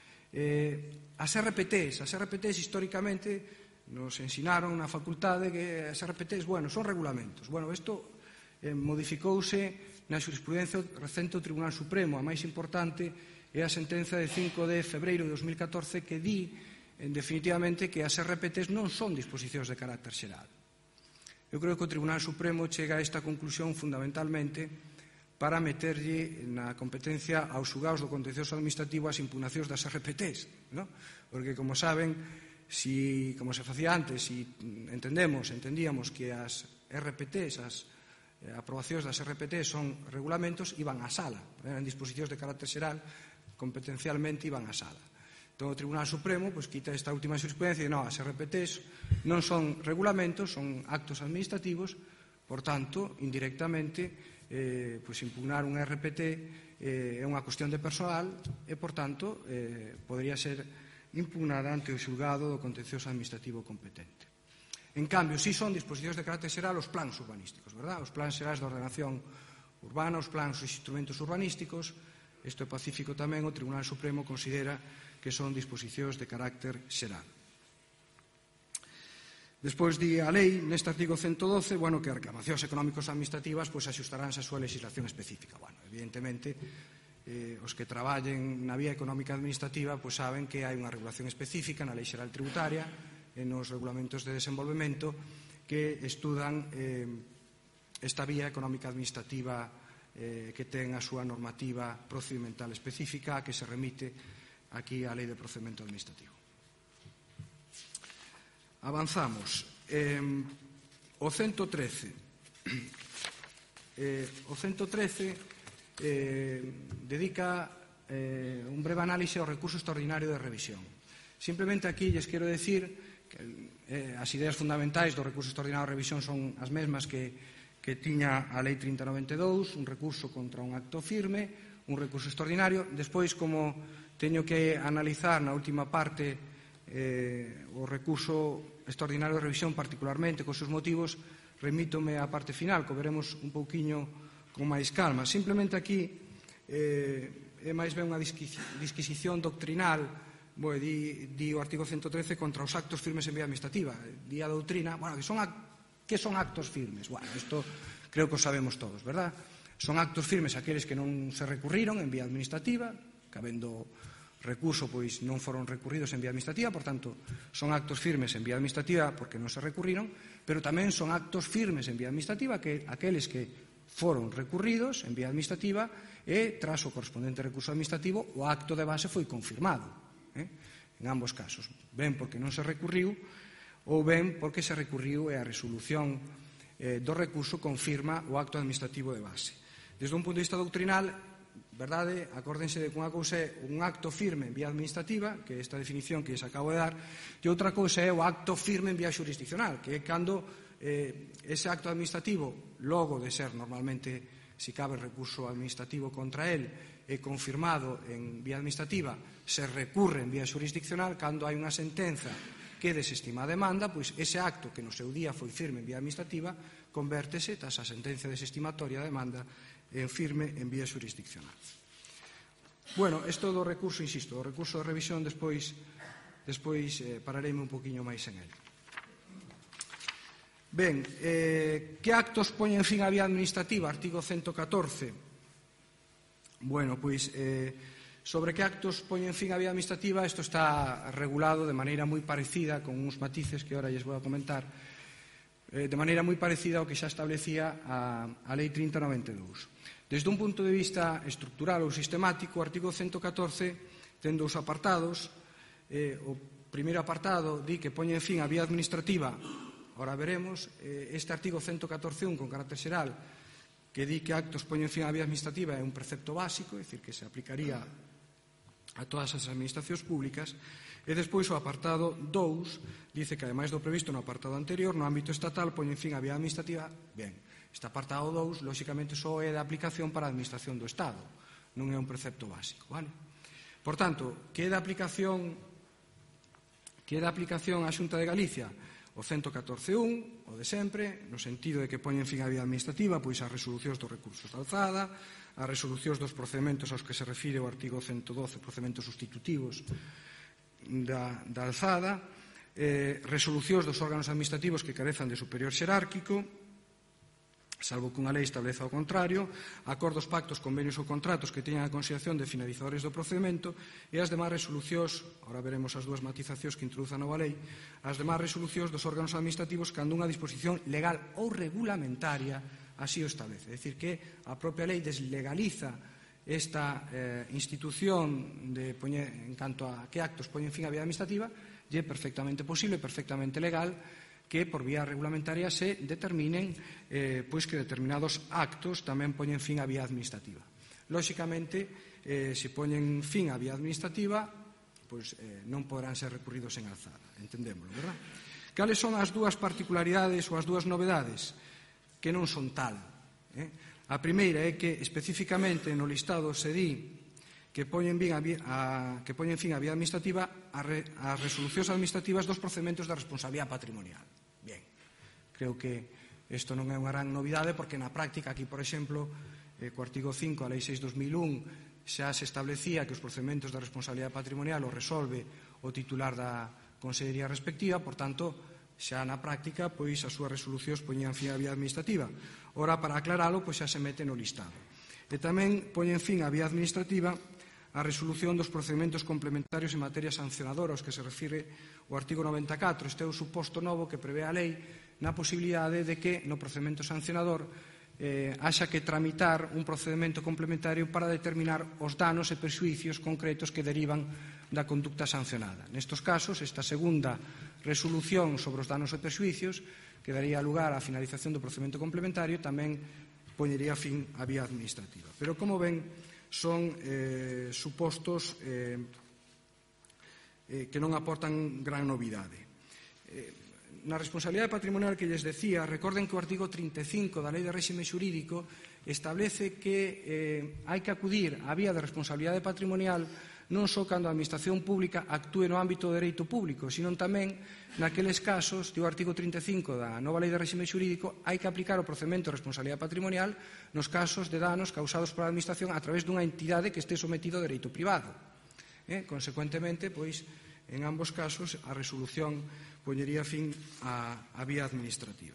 Eh, as R P Ts, as R P Ts históricamente nos ensinaron na facultade que as R P Ts, bueno, son regulamentos. Bueno, isto eh, modificouse na xurisprudencia recente do Tribunal Supremo. A máis importante é a sentenza de cinco de febreiro de dos mil catorce que di, en definitivamente, que as R P Ts non son disposicións de carácter xeral. Eu creo que o Tribunal Supremo chega a esta conclusión fundamentalmente para meterlle na competencia aos xulgados do contencioso administrativo as impugnacións das R P Ts, ¿no? Porque, como saben, si, como se facía antes, si entendemos, entendíamos que as R P Ts, as aprobacións das R P Ts son regulamentos, iban á sala, eran disposicións de carácter xeral, competencialmente iban á sala. Entón, o Tribunal Supremo pois, quita esta última xurisprudencia e non, as R P Ts non son regulamentos, son actos administrativos, por tanto, indirectamente, eh, pois, impugnar un R P T eh, é unha cuestión de persoal e, por tanto, eh, podría ser impugnada ante o xulgado do contencioso administrativo competente. En cambio, si son disposicións de carácter xeral os plans urbanísticos, verdad? Os plans xerais de ordenación urbana, os plans e instrumentos urbanísticos, isto é pacífico tamén, o Tribunal Supremo considera que son disposicións de carácter xeral. Despois di a lei, neste artigo ciento doce, bueno, que as reclamacións económicos administrativas pois axustaránse a súa legislación específica. Bueno, evidentemente, eh, os que traballen na vía económica administrativa pois saben que hai unha regulación específica na Lei Xeral Tributaria e nos regulamentos de desenvolvemento que estudan eh, esta vía económica administrativa eh, que ten a súa normativa procedimental específica que se remite aquí á Lei de Procedimento Administrativo. Avanzamos. Eh, o ciento trece. Eh, o ciento trece eh, dedica eh, un breve análise ao recurso extraordinario de revisión. Simplemente aquí lles quero decir que eh, as ideas fundamentais do recurso extraordinario de revisión son as mesmas que, que tiña a Lei trinta noventa e dous, un recurso contra un acto firme, un recurso extraordinario. Despois, como teño que analizar na última parte eh, o recurso extraordinario de revisión, particularmente cos seus motivos, remítome á parte final, que veremos un pouquiño con máis calma. Simplemente aquí eh, é máis ben unha disquisición doctrinal, bueno, di, di o artigo ciento trece contra os actos firmes en vía administrativa. Di a doutrina, bueno, que son, que son actos firmes? Bueno, isto creo que o sabemos todos, verdad? Son actos firmes aqueles que non se recurriron en vía administrativa, que habendo recurso pois non foron recurridos en vía administrativa, por tanto, son actos firmes en vía administrativa porque non se recurriron, pero tamén son actos firmes en vía administrativa que aqueles que foron recurridos en vía administrativa e, tras o correspondente recurso administrativo, o acto de base foi confirmado. Eh? En ambos casos. Ben porque non se recurriu ou ben porque se recurriu e a resolución eh, do recurso confirma o acto administrativo de base. Desde un punto de vista doctrinal, verdade, acórdense de que unha cousa é un acto firme en vía administrativa, que é esta definición que lles acabo de dar, e outra cousa é o acto firme en vía jurisdiccional, que é cando eh, ese acto administrativo, logo de ser normalmente, si cabe recurso administrativo contra el, é confirmado en vía administrativa, se recurre en vía jurisdiccional, cando hai unha sentenza que desestima a demanda, pois ese acto que no seu día foi firme en vía administrativa convértese, tras a sentencia desestimatoria da demanda, en firme en vía jurisdiccional. Bueno, isto do recurso, insisto, do recurso de revisión, despois, despois eh, parareme un poquinho máis en el. Ben, eh, que actos poñen fin á vía administrativa? Artigo ciento catorce. Bueno, pois, eh, sobre que actos poñen fin á vía administrativa, isto está regulado de maneira moi parecida, con uns matices que ahora lles vou a comentar, eh, de maneira moi parecida ao que xa establecía a, a Lei trinta noventa e dous. Desde un punto de vista estructural ou sistemático, o artigo ciento catorce ten dous apartados. Eh, o primeiro apartado di que poñen fin á vía administrativa. Ahora veremos, eh, este artigo ciento catorce punto un con carácter xeral, que di que actos poñen fin á vía administrativa é un precepto básico, é dicir, que se aplicaría a todas as administracións públicas. E despois o apartado dous dice que, ademais do previsto no apartado anterior, no ámbito estatal poñen fin á vía administrativa. Ben, este apartado dous, lóxicamente, só é de aplicación para a administración do Estado, non é un precepto básico, vale? Por tanto, que é de aplicación que é de aplicación á Xunta de Galicia? O ciento catorce punto un, o de sempre, no sentido de que poñen fin á vía administrativa pois as resolucións dos recursos de alzada, as resolucións dos procedementos aos que se refire o artigo ciento doce, procedementos sustitutivos da, da alzada, eh, resolucións dos órganos administrativos que carezan de superior xerárquico, salvo que unha lei estableza o contrario, acordos, pactos, convenios ou contratos que teñan a consideración de finalizadores do procedimento e as demais resolucións, ahora veremos as dúas matizacións que introduza a nova lei, as demais resolucións dos órganos administrativos cando unha disposición legal ou regulamentaria así o establece. É dicir, que a propia lei deslegaliza esta eh, institución de poñer, en canto a que actos poñen fin á vía administrativa, e é perfectamente posible, perfectamente legal, que por vía regulamentaria se determinen eh, pois que determinados actos tamén poñen fin á vía administrativa. Lóxicamente, eh, se poñen fin á vía administrativa, pois, eh, non poderán ser recurridos en alzada, entendémoslo, verdad? Cales son as dúas particularidades ou as dúas novedades? Que non son tal. Eh? A primeira é que especificamente no listado se di que poñen, fin a, a, que poñen fin a vía administrativa a re, as resolucións administrativas dos procedementos da responsabilidade patrimonial. Bien, creo que isto non é unha gran novidade porque na práctica aquí, por exemplo, eh, co artigo cinco, a Lei seis dos mil un, xa se establecía que os procedementos da responsabilidade patrimonial o resolve o titular da consellería respectiva, por tanto, xa na práctica, pois as súas resolucións poñían fin á vía administrativa. Ora, para aclaralo, pois xa se mete no listado. E tamén poñen fin á vía administrativa a resolución dos procedementos complementarios en materia sancionadora, aos que se refire o artigo noventa e catro. Este é o suposto novo que prevé a lei na posibilidade de que no procedemento sancionador eh, haxa que tramitar un procedemento complementario para determinar os danos e perxuicios concretos que derivan da conducta sancionada. Nestos casos, esta segunda resolución sobre os danos e perxuicios que daría lugar á finalización do procedemento complementario tamén poñería fin á vía administrativa. Pero, como ven, son eh, supostos eh, eh, que non aportan gran novidade. Eh, na responsabilidade patrimonial que lles decía, recorden que o artigo trinta e cinco da Lei de Réxime Xurídico establece que eh, hai que acudir á vía de responsabilidade patrimonial non só cando a administración pública actúe no ámbito do dereito público, sino tamén naqueles casos, do artigo trinta e cinco da nova Lei de Réxime Xurídico, hai que aplicar o procedemento de responsabilidade patrimonial nos casos de danos causados pola administración a través dunha entidade que este sometido ao dereito privado. Eh? Consecuentemente, pois, en ambos casos, a resolución poñería fin á, á vía administrativa.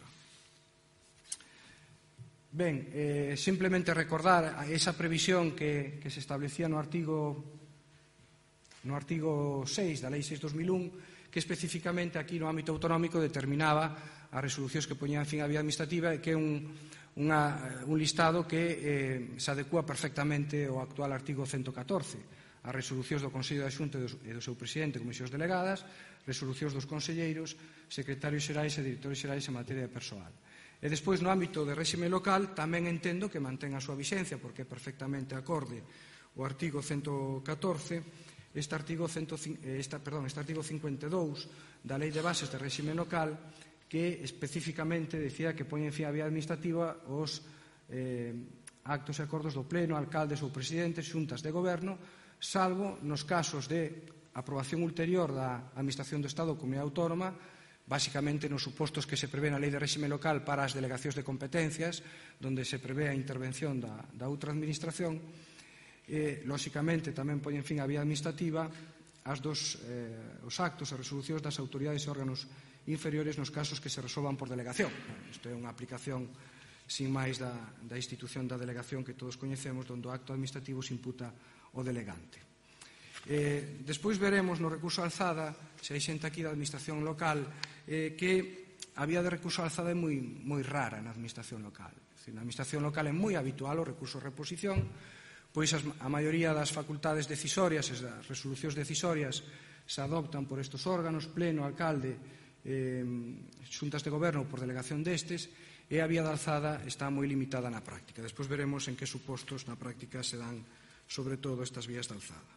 Ben, eh, simplemente recordar esa previsión que, que se establecía no artigo no artigo seis da Lei seis dos mil un, que especificamente aquí no ámbito autonómico determinaba as resolucións que poñían fin á vía administrativa e que é un, unha, un listado que eh, se adecua perfectamente ao actual artigo ciento catorce. As resolucións do Consello da Xunta e do seu presidente, comisións delegadas, resolucións dos conselleiros, secretarios xerais e directores xerais en materia de persoal. E despois, no ámbito de réxime local, tamén entendo que mantén a súa vixencia, porque é perfectamente acorde o artigo ciento catorce, este artigo, esta, perdón, este artigo cincuenta e dous da Lei de Bases de Réxime Local, que especificamente decía que poñen fin á vía administrativa os eh, actos e acordos do Pleno, alcaldes ou presidentes, xuntas de goberno, salvo nos casos de aprobación ulterior da Administración do Estado ou Comunidade Autónoma, basicamente nos supostos que se prevé na Lei de Réxime Local para as delegacións de competencias, donde se prevé a intervención da, da outra administración. E, lóxicamente, tamén poñen fin á vía administrativa as dos, eh, os actos e resolucións das autoridades e órganos inferiores nos casos que se resolvan por delegación. Isto é unha aplicación sin máis da, da institución da delegación que todos coñecemos, onde o acto administrativo se imputa ao delegante. Eh, despois veremos no recurso a alzada, se hai xente aquí da administración local, eh, que a vía de recurso a alzada é moi, moi rara na administración local. É dicir, na administración local é moi habitual o recurso a reposición, pois as, a maioría das facultades decisorias e das resolucións decisorias se adoptan por estes órganos, pleno, alcalde, eh, xuntas de goberno por delegación destes, e a vía de alzada está moi limitada na práctica. Despois veremos en que supostos na práctica se dan sobre todo estas vías de alzada.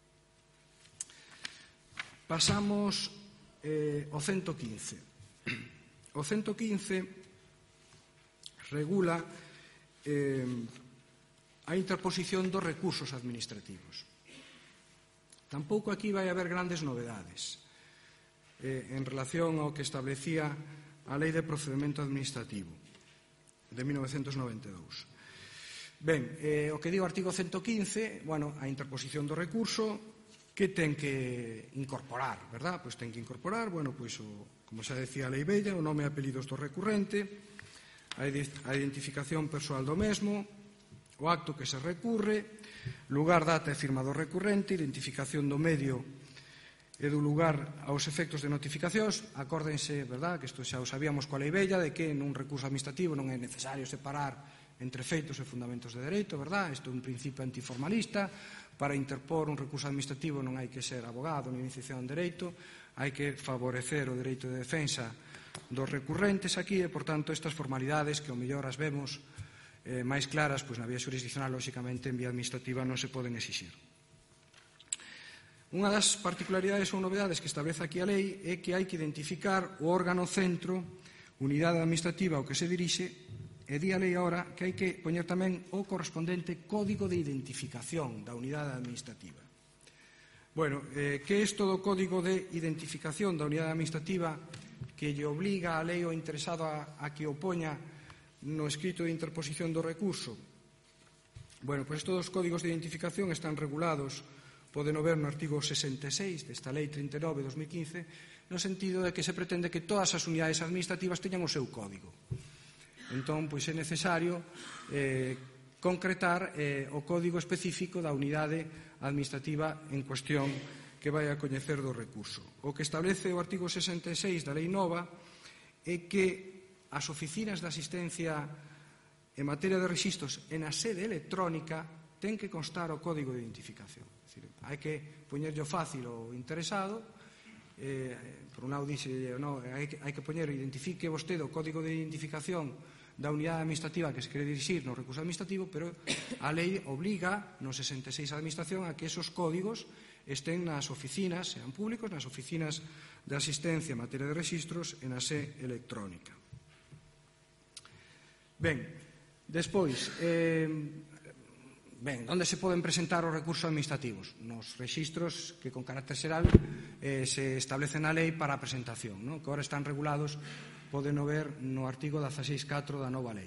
Pasamos eh, ao ciento quince. O ciento quince regula eh, a interposición dos recursos administrativos. Tampouco aquí vai haber grandes novedades eh, en relación ao que establecía a Lei de Procedemento Administrativo de mil novecentos noventa e dous. Ben, eh, o que digo o artigo ciento quince, bueno, a interposición do recurso, que ten que incorporar, verdad? Pois ten que incorporar, bueno, pois, o, como xa decía a lei bella, o nome e apelidos do recurrente, a identificación persoal do mesmo, o acto que se recurre, lugar, data e firma do recurrente, identificación do medio e do lugar aos efectos de notificacións. Acórdense, verdad, que isto xa o sabíamos coa lei bella, de que nun recurso administrativo non é necesario separar entre feitos e fundamentos de dereito, verdad? Isto é un principio antiformalista. Para interpor un recurso administrativo non hai que ser abogado ni licenciado en Dereito, hai que favorecer o dereito de defensa dos recurrentes aquí e, por tanto, estas formalidades que ao mellor as vemos eh, máis claras, pois na vía jurisdiccional, lóxicamente, en vía administrativa non se poden exixir. Unha das particularidades ou novedades que establece aquí a lei é que hai que identificar o órgano centro, unidade administrativa ao que se dirixe, e di a lei agora que hai que poñer tamén o correspondente código de identificación da unidade administrativa. Bueno, eh, que é isto do código de identificación da unidade administrativa que lle obliga a lei ao interesado a, a que o poña no escrito de interposición do recurso? Bueno, pois estes dos códigos de identificación están regulados, poden ver no artigo sesenta e seis desta lei trinta e nove barra dos mil quince, no sentido de que se pretende que todas as unidades administrativas teñan o seu código. Entón, pois é necesario eh, concretar eh, o código específico da unidade administrativa en cuestión que vai a coñecer do recurso. O que establece o artigo sesenta e seis da lei nova é que as oficinas de asistencia en materia de rexistros en a sede electrónica ten que constar o código de identificación. É dicir, hai que poñerlo fácil ao interesado. Eh, por un lado dice, no, hai que, hai que poñer, identifique vostede o código de identificación da unidade administrativa que se quere dirixir no recurso administrativo, pero a lei obliga no sesenta e seis a administración a que esos códigos estén nas oficinas, sean públicos, nas oficinas de asistencia en materia de rexistros en a sede electrónica. Ben, despois, eh, ben, onde se poden presentar os recursos administrativos? Nos rexistros que con carácter xeral eh, se establecen na lei para a presentación, no? Que agora están regulados, poden ver no artigo dieciséis punto catro da nova lei.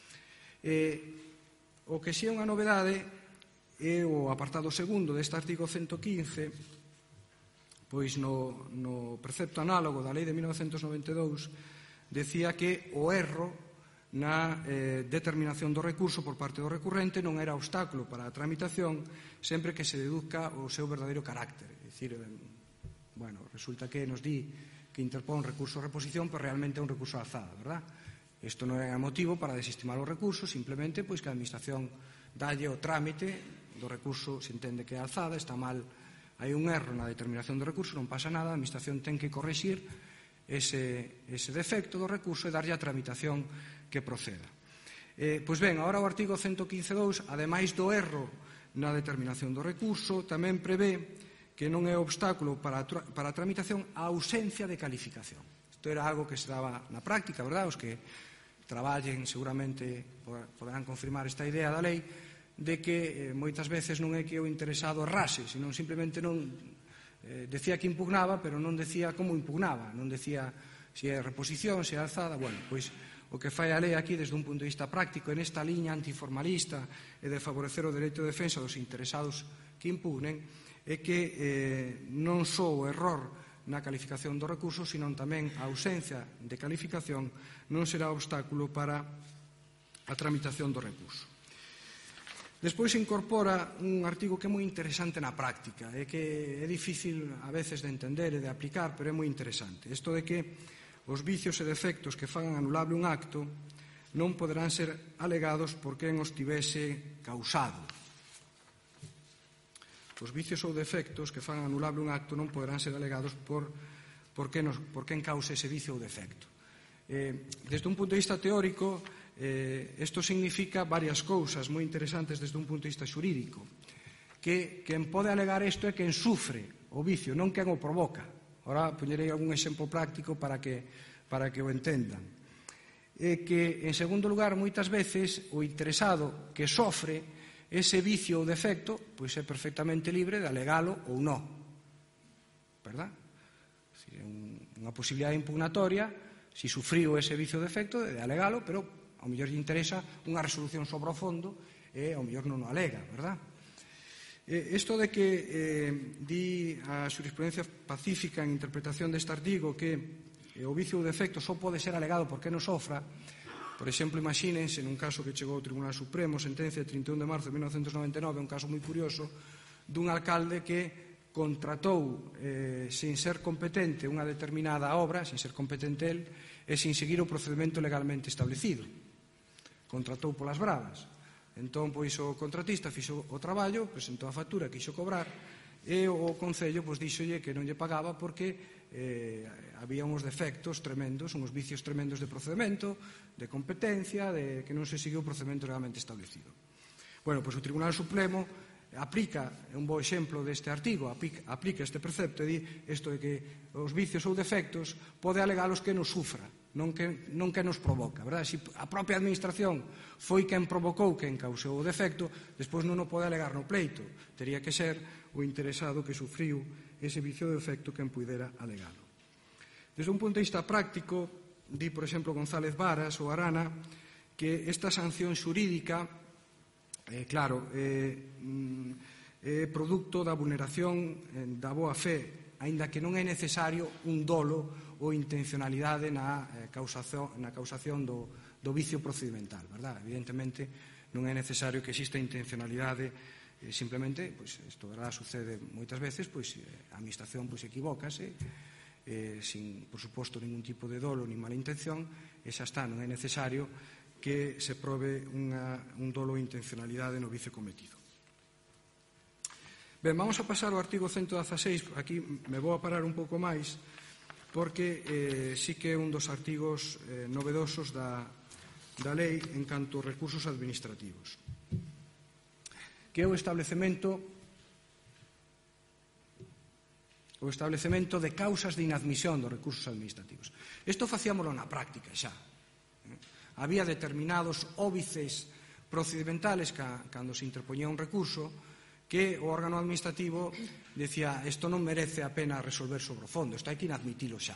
Eh, o que si é unha novedade é o apartado segundo deste artigo ciento quince, pois no, no precepto análogo da lei de mil novecentos noventa e dous decía que o erro na eh, determinación do recurso por parte do recurrente non era obstáculo para a tramitación sempre que se deduzca o seu verdadeiro carácter. É dicir, eh, bueno, resulta que nos di que interpón un recurso de reposición, pero realmente é un recurso de alzada, verdad? Isto non é motivo para desestimar o recurso, simplemente pois que a administración dalle o trámite do recurso, se entende que é alzada, está mal, hai un erro na determinación do recurso, non pasa nada, a administración ten que corrixir ese, ese defecto do recurso e darlle a tramitación que proceda. Eh, pois ben, agora o artigo ciento quince punto dous, ademais do erro na determinación do recurso, tamén prevé que non é obstáculo para a, para a tramitación a ausencia de calificación. Isto era algo que se daba na práctica, verdad? Os que traballen seguramente poderán confirmar esta idea da lei de que eh, moitas veces non é que o interesado errase, senón simplemente non eh, decía que impugnaba, pero non decía como impugnaba, non decía se é reposición, se é alzada. Bueno, pois o que fai a lei aquí desde un punto de vista práctico en esta liña antiformalista e de favorecer o dereito de defensa dos interesados que impugnen é que eh, non só o error na calificación do recurso, sino tamén a ausencia de calificación non será obstáculo para a tramitación do recurso. Despois se incorpora un artigo que é moi interesante na práctica, é que é difícil a veces de entender e de aplicar, pero é moi interesante. Isto de que os vicios e defectos que fagan anulable un acto non poderán ser alegados por quen os tivese causado. Os vicios ou defectos que fan anulable un acto non poderán ser alegados por, por, que nos, por quen cause ese vicio ou defecto. Eh, desde un punto de vista teórico, eh, isto significa varias cousas moi interesantes desde un punto de vista xurídico. Que quen pode alegar isto é quen sufre o vicio, non quen o provoca. Ahora poñerei algún exemplo práctico para que, para que o entendan. E que, en segundo lugar, moitas veces o interesado que sofre ese vicio ou defecto, pois é perfectamente libre de alegalo ou non. Verdad? Si é unha posibilidade impugnatoria, si sufriu ese vicio ou defecto, de alegalo, pero ao mellor lle interesa unha resolución sobre o fondo e ao mellor non o alega, verdad? Isto de que eh, di a xurisprudencia pacífica en interpretación deste artigo que o vicio ou defecto só pode ser alegado por quen o sofra. Por exemplo, imagínense, nun caso que chegou ao Tribunal Supremo, sentencia de trinta e un de marzo de mil novecentos noventa e nove, un caso moi curioso, dun alcalde que contratou eh, sin ser competente unha determinada obra, sin ser competente el, e sin seguir o procedimento legalmente establecido. Contratou polas bravas. Entón, pois, o contratista fixo o traballo, presentou a factura, quixo cobrar, e o Concello pois, díxolle que non lle pagaba porque eh, había uns defectos tremendos, uns vicios tremendos de procedimento, de competencia, de que non se seguiu o procedimento legalmente establecido. Bueno, pois o Tribunal Supremo aplica, é un bo exemplo deste artigo, aplica, aplica este precepto e di isto de que os vicios ou defectos pode alegalos que nos sufra, non que, non que nos provoca, verdad? Se a propia administración foi quen provocou, quen causou o defecto, despois non o pode alegar no pleito, tería que ser o interesado que sufriu ese vicio ou defecto quen pudera alegalo. Desde un punto de vista práctico, di, por exemplo, González Varas ou Arana, que esta sanción xurídica, eh, claro, é eh, produto da vulneración eh, da boa fe, aínda que non é necesario un dolo ou intencionalidade na, eh, causación, na causación do, do vicio procedimental, verdad? Evidentemente, non é necesario que exista intencionalidade, eh, simplemente, pois, isto verdad, sucede moitas veces, pois, eh, a administración pois, equivócase, eh, sin, por suposto, ningún tipo de dolo ni mala intención, e xa está, non é necesario que se probe unha, un dolo ou intencionalidade no vicio cometido. Ben, vamos a pasar ao artigo ciento dieciséis, aquí me vou a parar un pouco máis, porque eh, sí que é un dos artigos eh, novedosos da, da lei en canto aos recursos administrativos, que é o establecemento o establecemento de causas de inadmisión dos recursos administrativos. Isto facíamolo na práctica xa. Había determinados óbices procedimentales cando se interpoñía un recurso que o órgano administrativo decía isto non merece a pena resolver sobre o fondo, isto hai que inadmitilo xa.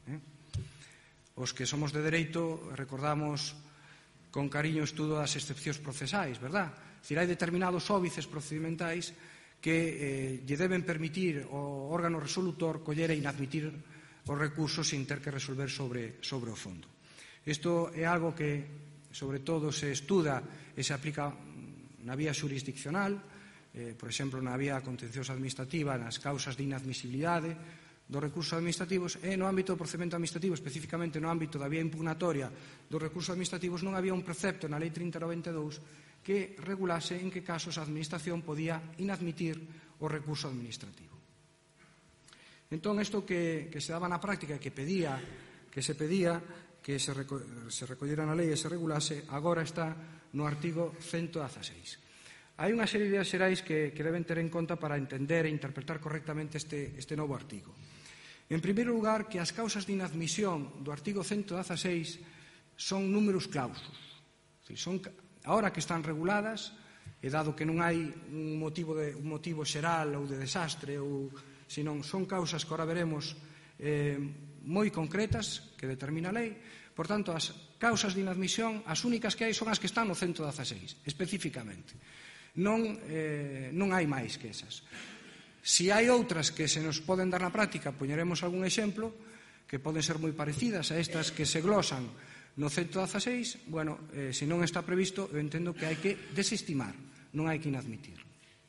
Os que somos de dereito recordamos con cariño o estudo das excepcións procesais, verdad? Dicir, hai determinados óbices procedimentais que eh, lle deben permitir ao órgano resolutor coller e inadmitir os recursos sin ter que resolver sobre, sobre o fondo. Isto é algo que, sobre todo, se estuda e se aplica na vía xurisdiccional, eh, por exemplo, na vía contenciosa administrativa, nas causas de inadmisibilidade dos recursos administrativos, e no ámbito do procedimento administrativo, especificamente no ámbito da vía impugnatoria dos recursos administrativos, non había un precepto na Lei trinta noventa e dous que regulase en que casos a administración podía inadmitir o recurso administrativo. Entón, isto que, que se daba na práctica, que pedía, que se pedía que se, reco se recollera na lei e se regulase, agora está no artigo ciento dieciséis. Hai unha serie de xerais que, que deben ter en conta para entender e interpretar correctamente este, este novo artigo. En primeiro lugar, que as causas de inadmisión do artigo ciento dieciséis son números clausus. Son, ahora que están reguladas, e dado que non hai un motivo, de, un motivo xeral ou de desastre, ou, senón son causas que ahora veremos eh, moi concretas que determina a lei. Por tanto, as causas de inadmisión, as únicas que hai son as que están no ciento dieciséis, especificamente. Non, eh, non hai máis que esas. Si hai outras que se nos poden dar na práctica, poñeremos algún exemplo, que poden ser moi parecidas a estas que se glosan no ciento dieciséis, bueno, eh, se non está previsto, eu entendo que hai que desestimar, non hai que inadmitir.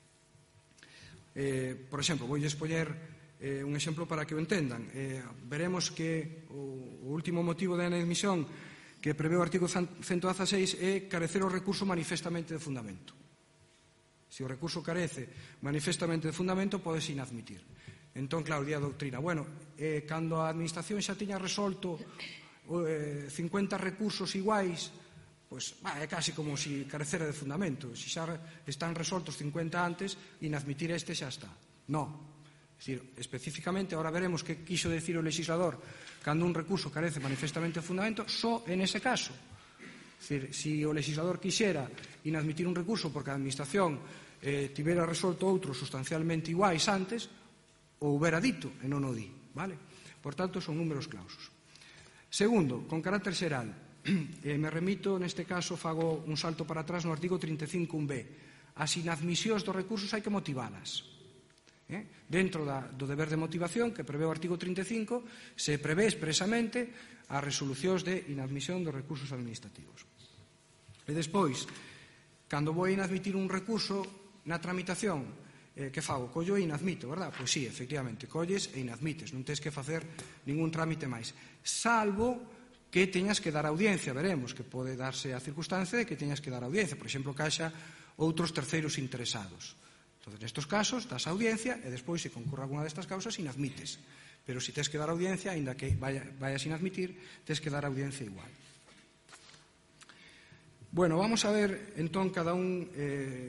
Eh, por exemplo, vou expoñer Eh, un exemplo para que o entendan. Eh, veremos que o, o último motivo de inadmisión que prevé o artigo ciento dieciséis é carecer o recurso manifestamente de fundamento. Se o recurso carece manifestamente de fundamento, podese inadmitir. Entón, claro, di a doutrina, bueno, eh, cando a administración xa tiña resolto eh, cincuenta recursos iguais, pois, bah, é casi como se si carecera de fundamento. Se xa están resoltos cincuenta antes, inadmitir este xa está. No. Es decir, específicamente, ahora veremos que quiso decir o legislador cando un recurso carece manifestamente de fundamento, só en ese caso. Es decir, se si o legislador quixera inadmitir un recurso porque a administración eh, tivera resolto outros sustancialmente iguais antes, o houbera dito e non o di, vale? Por tanto, son números clausos. Segundo, con carácter xeral, eh, me remito, neste caso, fago un salto para atrás no artigo trinta e cinco un b. As inadmisións dos recursos hai que motivalas. Eh? Dentro da, do deber de motivación que prevé o artigo trinta e cinco se prevé expresamente as resolucións de inadmisión dos recursos administrativos. E despois, cando vou a inadmitir un recurso na tramitación, eh, que fago? Collo e inadmito, verdad? Pois sí, efectivamente, colles e inadmites, non tens que facer ningún trámite máis, salvo que teñas que dar audiencia. Veremos que pode darse a circunstancia de que teñas que dar audiencia, por exemplo, que haxa outros terceiros interesados. Entón, nestes casos, das audiencia e despois, se concurra alguna destas causas, inadmites. Pero se tes que dar audiencia, aínda que vaya, vayas a inadmitir, tes que dar audiencia igual. Bueno, vamos a ver, entón, cada un eh,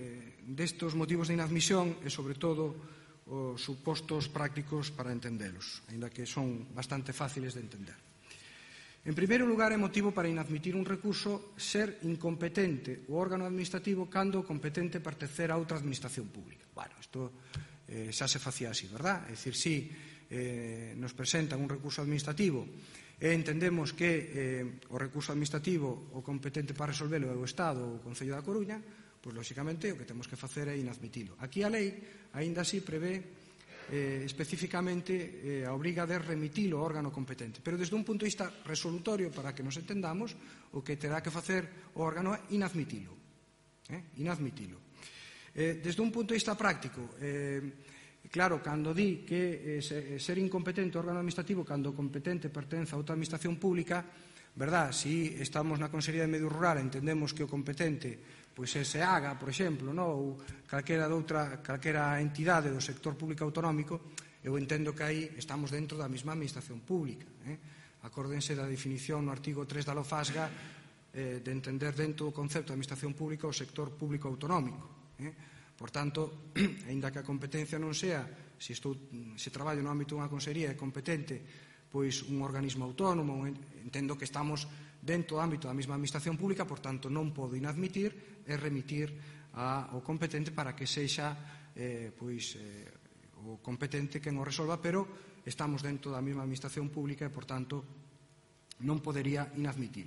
destos motivos de inadmisión e, sobre todo, os supostos prácticos para entendelos, aínda que son bastante fáciles de entender. En primeiro lugar, é motivo para inadmitir un recurso ser incompetente o órgano administrativo cando o competente pertencer a outra administración pública. Bueno, isto eh, xa se facía así, verdad? É dicir, si eh, nos presentan un recurso administrativo e entendemos que eh, o recurso administrativo o competente para resolvelo é o Estado ou o Concello da Coruña, pois, lóxicamente, o que temos que facer é inadmitilo. Aquí a lei, aínda así, prevé eh, especificamente eh, a obriga de remitilo ao órgano competente. Pero desde un punto de vista resolutorio, para que nos entendamos, o que terá que facer o órgano é inadmitilo. Eh? Inadmitilo. Eh, desde un punto de vista práctico, eh, claro, cando di que eh, ser incompetente o órgano administrativo cando o competente pertence a outra administración pública, verdad, si estamos na Consellería de Medio Rural entendemos que o competente pois é SEAGA, por exemplo, no? Ou calquera, doutra, calquera entidade do sector público autonómico, eu entendo que aí estamos dentro da mesma administración pública. Eh? Acórdense da definición no artigo tres da LOFASGA eh, de entender dentro do concepto de administración pública o sector público autonómico. Eh? Por tanto, aínda que a competencia non sea, se, estou, se traballo no ámbito dunha consellería é competente pois un organismo autónomo, entendo que estamos dentro do ámbito da mesma administración pública, por tanto non podo inadmitir e remitir ao competente para que sexa eh, pois, eh, o competente quen o resolva, pero estamos dentro da mesma administración pública e, por tanto, non podería inadmitilo.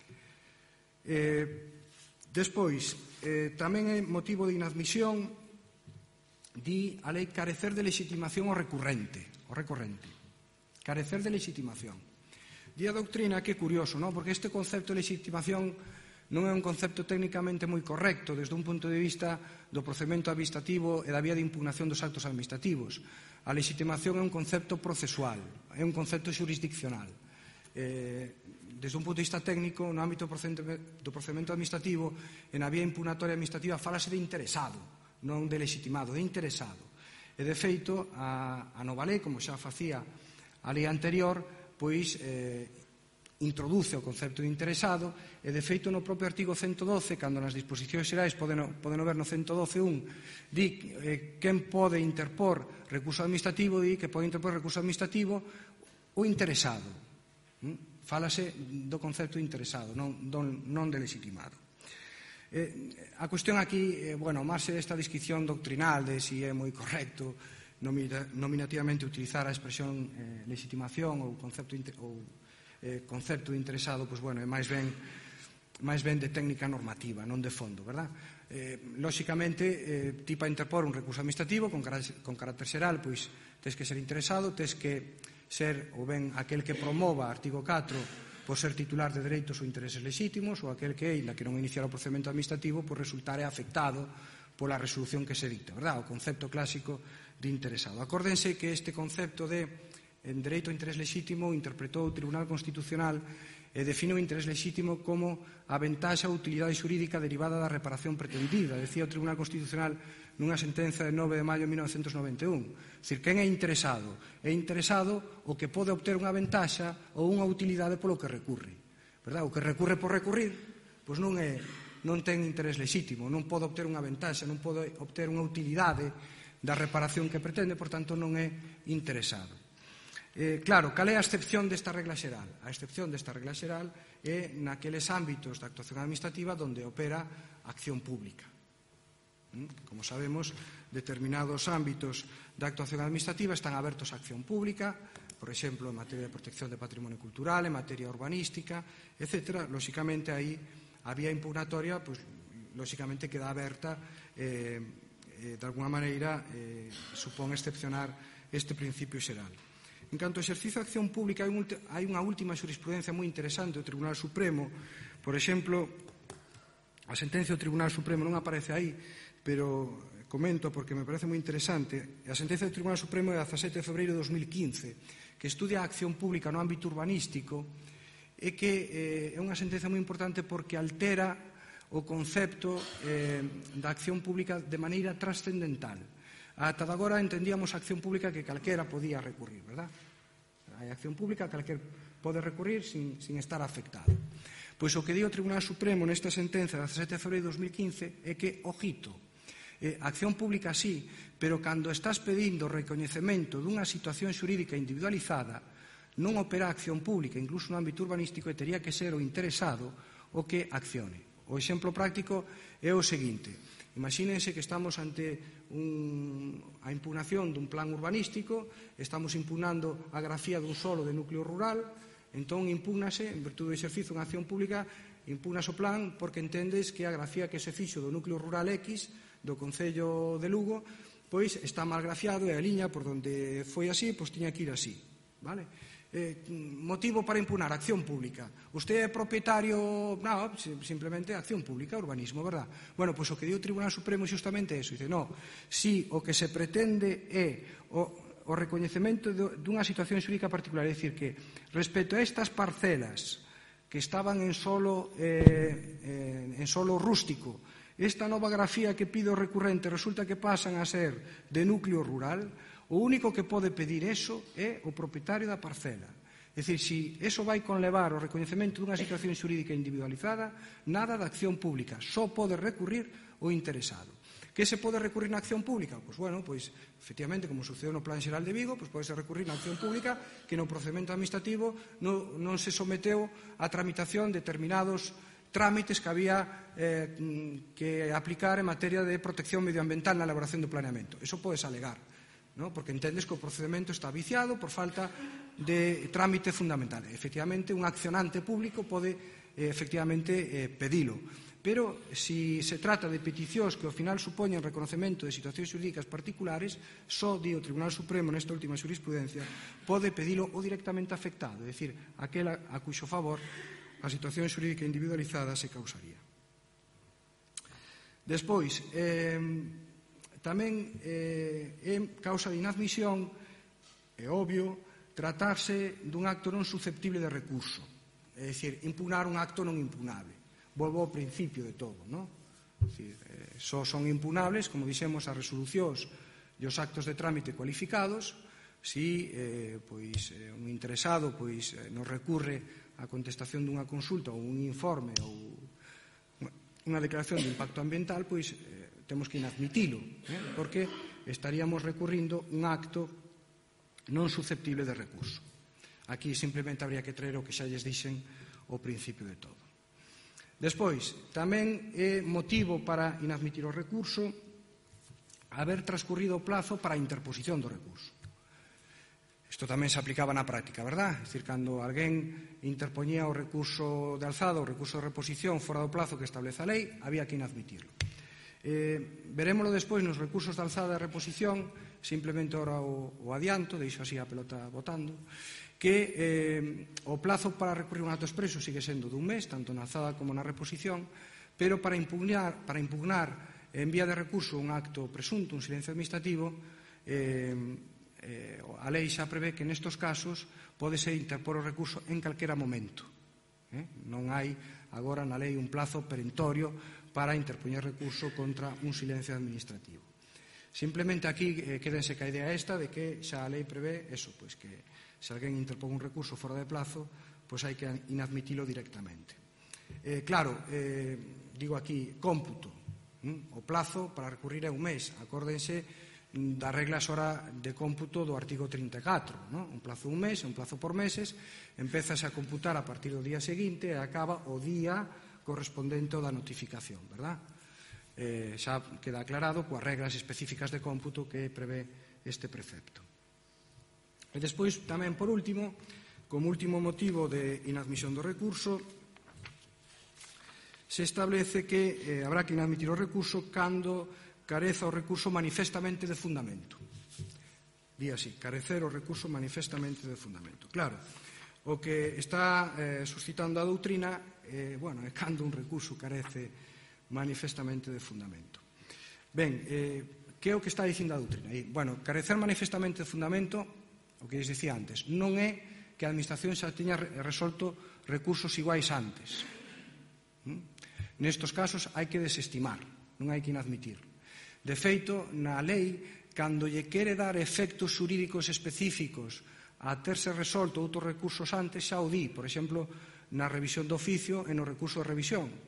Eh, despois, eh, tamén é motivo de inadmisión di a lei carecer de legitimación ao recorrente, o recorrente. Carecer de legitimación. Di a doutrina que é curioso, non? Porque este concepto de legitimación non é un concepto técnicamente moi correcto desde un punto de vista do procedimento administrativo e da vía de impugnación dos actos administrativos. A legitimación é un concepto procesual, é un concepto xurisdiccional. Eh, desde un punto de vista técnico, no ámbito do procedimento administrativo e na vía impugnatoria administrativa falase de interesado, non de legitimado, de interesado. E, de feito, a, a nova lei, como xa facía a lei anterior, pois eh, introduce o concepto de interesado e, de feito, no propio artigo ciento doce, cando nas disposicións xerais poden, poden ver no ciento doce punto un, di eh, quen pode interpor recurso administrativo, di que pode interpor recurso administrativo o interesado. ¿Mm? Fálase do concepto de interesado, non, don, non de legitimado. Eh, a cuestión aquí, eh, bueno, máis esta descripción doctrinal de si é moi correcto nominativamente utilizar a expresión eh, legitimación ou concepto ou eh, concepto de interesado, pois, bueno, é máis ben máis ben de técnica normativa, non de fondo, verdad? Eh, lóxicamente, eh, ti para interpor un recurso administrativo con, con carácter xeral, pois tes que ser interesado, tes que ser ou ben aquel que promova, artigo catro, por ser titular de dereitos ou intereses lexítimos, ou aquel que, ainda que non iniciara o procedimento administrativo, por resultare afectado pola resolución que se dicta, verdad? O concepto clásico de interesado. Acórdense que este concepto de en dereito ao interés lexítimo interpretou o Tribunal Constitucional e define o interés lexítimo como a ventaxa ou utilidade xurídica derivada da reparación pretendida. Decía o Tribunal Constitucional nunha sentenza de nove de maio de mil novecentos noventa e un. Dicir, quen é interesado? É interesado o que pode obter unha ventaxa ou unha utilidade polo que recurre. Verdad? O que recurre por recurrir, pois non é non ten interés lexítimo, non pode obter unha ventaxa, non pode obter unha utilidade da reparación que pretende, por tanto non é interesado. Eh, claro, cal é a excepción desta regla xeral? A excepción desta regla xeral é naqueles ámbitos da actuación administrativa onde opera acción pública. Como sabemos, determinados ámbitos da actuación administrativa están abertos a acción pública, por exemplo, en materia de protección de patrimonio cultural, en materia urbanística, etcétera. Lóxicamente, aí a vía impugnatoria, pois, lóxicamente, queda aberta, eh, eh, de alguna maneira, eh, supón excepcionar este principio xeral. En canto ao exercicio de acción pública, hai unha última xurisprudencia moi interesante do Tribunal Supremo. Por exemplo, a sentencia do Tribunal Supremo non aparece aí, pero comento porque me parece moi interesante. A sentencia do Tribunal Supremo é de dezasete de febreiro de dos mil quince, que estudia a acción pública no ámbito urbanístico e que eh, é unha sentencia moi importante porque altera o concepto eh, da acción pública de maneira trascendental. Ata de agora entendíamos a acción pública que calquera podía recurrir, verdad? A acción pública calquera pode recurrir sin, sin estar afectado. Pois o que di o Tribunal Supremo nesta sentenza de dezasete de febreiro de dos mil quince é que, ojito, Eh, acción pública sí, pero cando estás pedindo o recoñecemento dunha situación xurídica individualizada, non opera acción pública, incluso no ámbito urbanístico, e tería que ser o interesado o que accione. O exemplo práctico é o seguinte: imagínense que estamos ante un, a impugnación dun plan urbanístico, estamos impugnando a grafía dun solo de núcleo rural, entón impúgnase, en virtude do exercicio dunha acción pública, impugnas o plan porque entendes que a grafía que se fixo do núcleo rural X do Concello de Lugo pois está mal grafiado e a liña por onde foi así, pois tiña que ir así, vale? Eh, motivo para impugnar, acción pública. Usted é propietario, no, simplemente acción pública, urbanismo, verdad? Bueno, pois o que di o Tribunal Supremo xustamente é eso, dice, no, si o que se pretende é o, o recoñecemento dunha situación xurídica particular, é dicir, que respecto a estas parcelas que estaban en solo, eh, en solo rústico, esta nova grafía que pide o recurrente resulta que pasan a ser de núcleo rural, o único que pode pedir eso é o propietario da parcela. É dicir, se eso vai conlevar o recoñecemento dunha situación xurídica individualizada, nada de acción pública, só pode recurrir o interesado. Que se pode recurrir na acción pública? Pois, bueno, pois, efectivamente, como sucedeu no Plan Xeral de Vigo, pois pode ser recurrir na acción pública que no procedimento administrativo non, non se someteu a tramitación de determinados trámites que había eh, que aplicar en materia de protección medioambiental na elaboración do planeamento. Eso podes alegar, ¿no? Porque entendes que o procedimento está viciado por falta de trámite fundamental. Efectivamente, un accionante público pode eh, efectivamente eh, pedilo. Pero, se si se trata de peticións que ao final supoñen reconocemento de situacións xurídicas particulares, só di o Tribunal Supremo nesta última xurisprudencia pode pedilo o directamente afectado, é dicir, aquela a cuxo favor a situación xurídica individualizada se causaría. Despois, eh, tamén eh, é causa de inadmisión, é obvio, tratarse dun acto non susceptible de recurso, é dicir, impugnar un acto non impugnable. Volvo ao principio de todo, non? É dicir, eh, só son impugnables, como dixemos, as resolucións e os actos de trámite cualificados, si eh, pois, eh, un interesado pois, eh, nos recurre a contestación dunha consulta ou un informe ou unha declaración de impacto ambiental, pois eh, temos que inadmitilo, eh, porque estaríamos recurrindo un acto non susceptible de recurso. Aquí simplemente habría que traer o que xa lles dixen ao principio de todo. Despois, tamén é motivo para inadmitir o recurso haber transcurrido o plazo para a interposición do recurso. Isto tamén se aplicaba na práctica, verdad? É dicir, cando alguén interpoñía o recurso de alzada, o recurso de reposición fora do plazo que establece a lei, había que inadmitirlo. Eh, verémoslo despois nos recursos de alzada e reposición, simplemente ora o, o adianto, deixo así a pelota botando, que eh, o plazo para recurrir un acto expreso sigue sendo dun mes, tanto na alzada como na reposición, pero para impugnar, para impugnar en vía de recurso un acto presunto, un silencio administrativo, eh, eh, a lei xa prevé que nestos casos pode ser interpor o recurso en calquera momento. Eh? Non hai agora na lei un plazo perentorio para interpoñer recurso contra un silencio administrativo. Simplemente aquí eh, quédense ca idea esta de que xa a lei prevé eso, pois que se alguén interpón un recurso fora de plazo, pois hai que inadmitilo directamente. Eh, claro, eh, digo aquí, cómputo. Mm? O plazo para recurrir é un mes. Acórdense das reglas ora de cómputo do artigo trinta e catro. No? Un plazo un mes, un plazo por meses, empezase a computar a partir do día seguinte e acaba o día correspondente ao da notificación, verdad? Eh, xa queda aclarado coas reglas específicas de cómputo que prevé este precepto. E despois, tamén por último, como último motivo de inadmisión do recurso, se establece que eh, habrá que inadmitir o recurso cando careza o recurso manifestamente de fundamento. Di así, carecer o recurso manifestamente de fundamento. Claro, o que está eh, suscitando a doutrina eh, bueno, é cando un recurso carece manifestamente de fundamento. Ben, eh, que é o que está dicindo a doutrina? E, bueno, carecer manifestamente de fundamento, o que lles dicía antes, non é que a Administración xa tiña resolto recursos iguais antes. ¿Mm? Nestos casos hai que desestimar, non hai que inadmitir. De feito, na lei, cando lle quere dar efectos xurídicos específicos a terse resolto outros recursos antes, xa o di, por exemplo, na revisión do oficio e no recurso de revisión,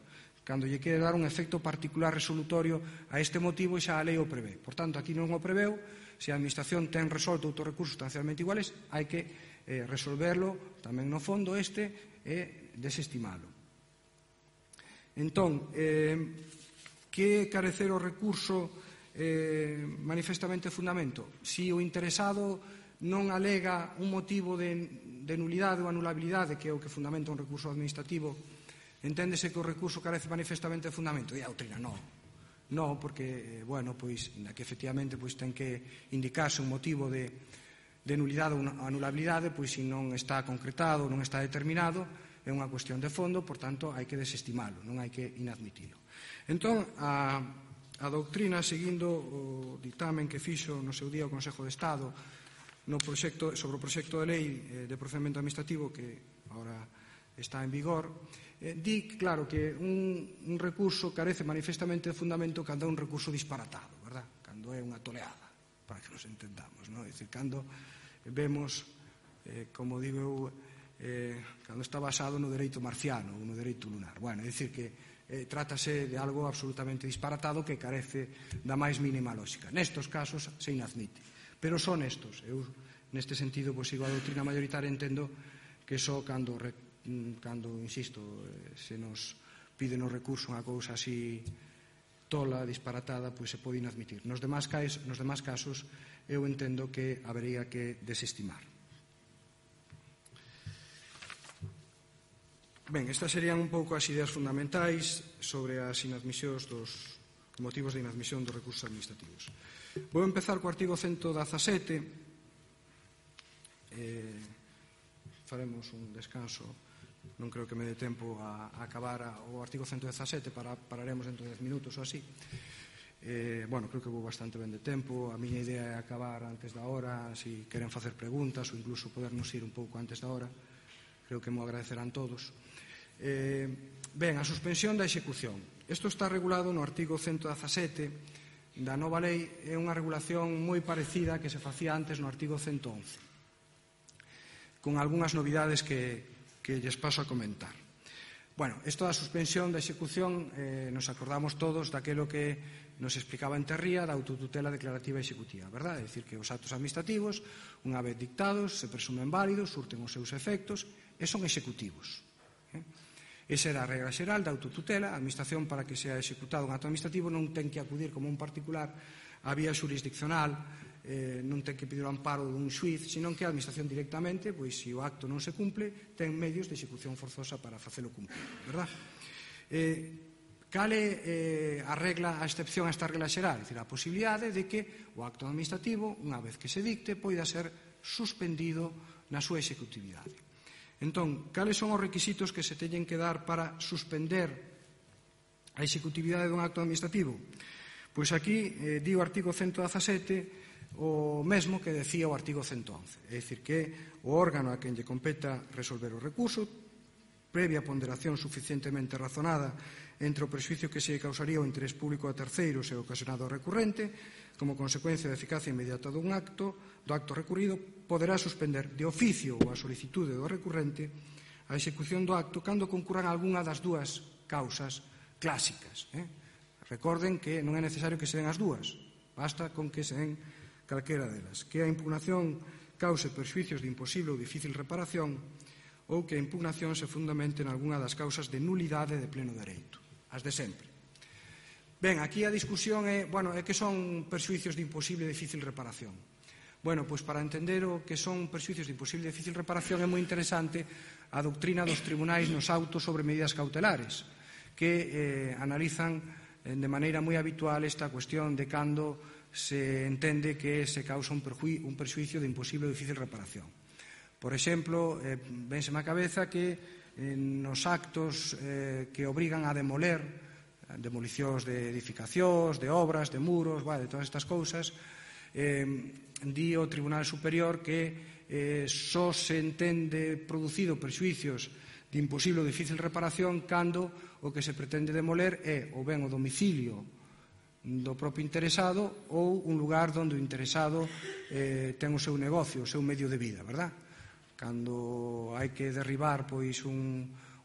cando lle quere dar un efecto particular resolutorio a este motivo, xa a lei o prevé. Por tanto, aquí non o preveu. Se a Administración ten resolto outros recursos substancialmente iguales, hai que eh, resolverlo tamén no fondo este e desestimalo. Entón, eh, que carecer o recurso eh, manifestamente fundamento? Si o interesado non alega un motivo de, de nulidade ou anulabilidade, que é o que fundamenta un recurso administrativo, enténdese que o recurso carece manifestamente de fundamento? E a doutrina non. Non, porque, bueno, pois, que efectivamente pois, ten que indicarse un motivo de, de nulidade ou anulabilidade, pois se non está concretado, non está determinado, é unha cuestión de fondo, por tanto, hai que desestimalo, non hai que inadmitilo. Entón, a, a doutrina, seguindo o dictamen que fixo no seu día o Consejo de Estado no proxecto, sobre o proxecto de lei eh, de procedimento administrativo que agora está en vigor, eh, di, claro, que un, un recurso carece manifestamente de fundamento cando é un recurso disparatado, verdad? Cando é unha toleada, para que nos entendamos, non? É dicir, cando vemos, eh, como digo eu, eh, cando está basado no dereito marciano ou no dereito lunar. Bueno, é dicir que eh, trátase de algo absolutamente disparatado que carece da máis mínima lógica. Nestos casos se inadmite. Pero son estos. Eu, neste sentido, pois, sigo a doutrina mayoritaria, entendo que só cando, cando insisto, se nos pide no recurso unha cousa así tola, disparatada, pois se pode inadmitir. Nos demás, caes, nos demás casos, eu entendo que habería que desestimar. Ben, estas serían un pouco as ideas fundamentais sobre as inadmisións dos motivos de inadmisión dos recursos administrativos. Vou empezar co artigo ciento dezasete. Eh, faremos un descanso, non creo que me dé tempo a, a acabar a, o artigo ciento dezasete, para, pararemos dentro de dez minutos ou así. Eh, bueno, creo que vou bastante ben de tempo. A miña idea é acabar antes da hora, se queren facer preguntas ou incluso podernos ir un pouco antes da hora. Creo que mo agradecerán todos. Eh, ben, a suspensión da execución. Isto está regulado no artigo ciento dezasete da nova lei. É unha regulación moi parecida que se facía antes no artigo ciento once, con algunhas novidades que, que lles paso a comentar. Bueno, isto da suspensión da execución, eh, nos acordamos todos daquelo que nos explicaba en Terría da autotutela declarativa executiva, verdad? É dicir, que os actos administrativos, unha vez dictados, se presumen válidos, surten os seus efectos e son executivos. Eh? Esa era a regra xeral da autotutela. A administración, para que sea executado un acto administrativo, non ten que acudir como un particular á vía jurisdiccional, eh, non ten que pedir o amparo dun xuiz, senón que a administración directamente, pois se o acto non se cumple, ten medios de execución forzosa para facelo cumplir, verdad? Eh, cale eh, a regla, a excepción a esta regla xeral, é dicir, a posibilidade de que o acto administrativo, unha vez que se dicte, poida ser suspendido na súa executividade. Entón, cales son os requisitos que se teñen que dar para suspender a executividade dun acto administrativo? Pois aquí eh, di o artigo ciento dezasete o mesmo que decía o artigo ciento once. É dicir, que o órgano a quen lle competa resolver o recurso, previa ponderación suficientemente razonada entre o prexuicio que se causaría o interés público a terceiros e o ocasionado ao recurrente, como consecuencia da eficacia inmediata dun acto, do acto recurrido, poderá suspender de oficio ou a solicitude do recurrente a execución do acto cando concurran algunha das dúas causas clásicas. Eh? Recorden que non é necesario que se den as dúas, basta con que se den calquera delas. Que a impugnación cause perxuicios de imposible ou difícil reparación, ou que a impugnación se fundamente en algunha das causas de nulidade de pleno dereito, as de sempre. Ben, aquí a discusión é, bueno, é que son perxuicios de imposible e difícil reparación. Bueno, pois para entender o que son perxuicios de imposible e difícil reparación é moi interesante a doutrina dos tribunais nos autos sobre medidas cautelares, que eh, analizan eh, de maneira moi habitual esta cuestión de cando se entende que se causa un, perjuí, un perxuicio de imposible ou difícil reparación. Por exemplo, eh, vénseme a cabeza que eh, nos actos eh, que obrigan a demoler, demolicións de edificacións, de obras, de muros, vale, de todas estas cousas, eh, di o Tribunal Superior que eh, só se entende producido perxuicios de imposible ou difícil reparación cando o que se pretende demoler é ou ben o domicilio do propio interesado ou un lugar onde o interesado eh, ten o seu negocio, o seu medio de vida, verdad? Cando hai que derribar pois un,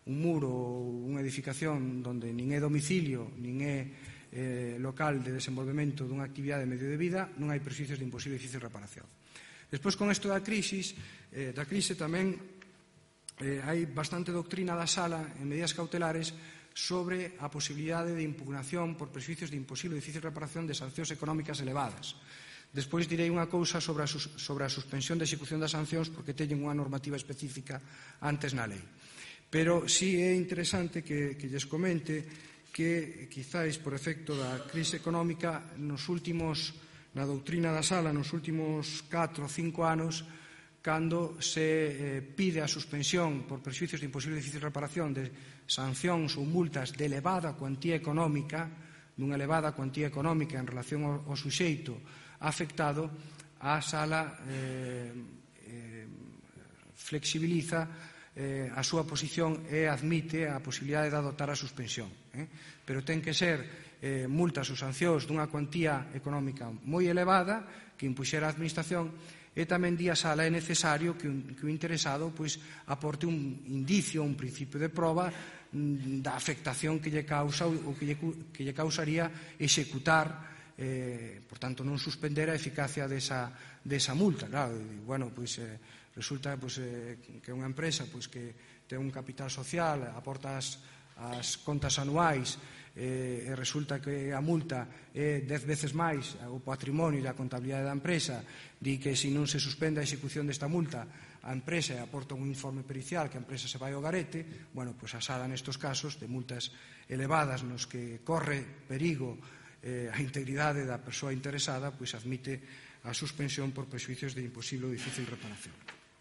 un muro ou unha edificación onde nin é domicilio, nin é eh, local de desenvolvemento dunha actividade de medio de vida, non hai prexuicios de imposible e difícil reparación. Despois, con isto da crisis, eh, da crise tamén eh, hai bastante doctrina da sala en medidas cautelares sobre a posibilidade de impugnación por prexuicios de imposible e difícil reparación de sancións económicas elevadas. Despois direi unha cousa sobre a, sus, sobre a suspensión de execución das sancións porque teñen unha normativa específica antes na lei. Pero sí é interesante que, que lles comente que quizáis por efecto da crise económica nos últimos, na doutrina da sala, nos últimos catro ou cinco anos, cando se eh, pide a suspensión por prexuicios de imposible e difícil reparación de sancións ou multas de elevada cuantía económica, dunha elevada cuantía económica en relación ao, ao suxeito afectado, a sala eh, eh, flexibiliza eh, a súa posición e admite a posibilidade de adoptar a suspensión. Eh? Pero ten que ser eh, multas ou sancións dunha cuantía económica moi elevada que impuxera a administración. E tamén di a sala é necesario que, un, que o interesado pois, aporte un indicio, un principio de proba mm, da afectación que lle causa ou que lle, que lle causaría executar, eh, por tanto non suspender a eficacia desa, desa multa. Claro, e, bueno, pois, eh, resulta pois, eh, que unha empresa pois, que ten un capital social, aporta as, as contas anuais, e resulta que a multa é dez veces máis o patrimonio e a contabilidade da empresa, di que se non se suspende a execución desta multa a empresa aporta un informe pericial que a empresa se vai ao garete. Bueno, pois a sala nestos casos de multas elevadas nos que corre perigo eh, a integridade da persoa interesada, pois admite a suspensión por prexuicios de imposible ou difícil reparación.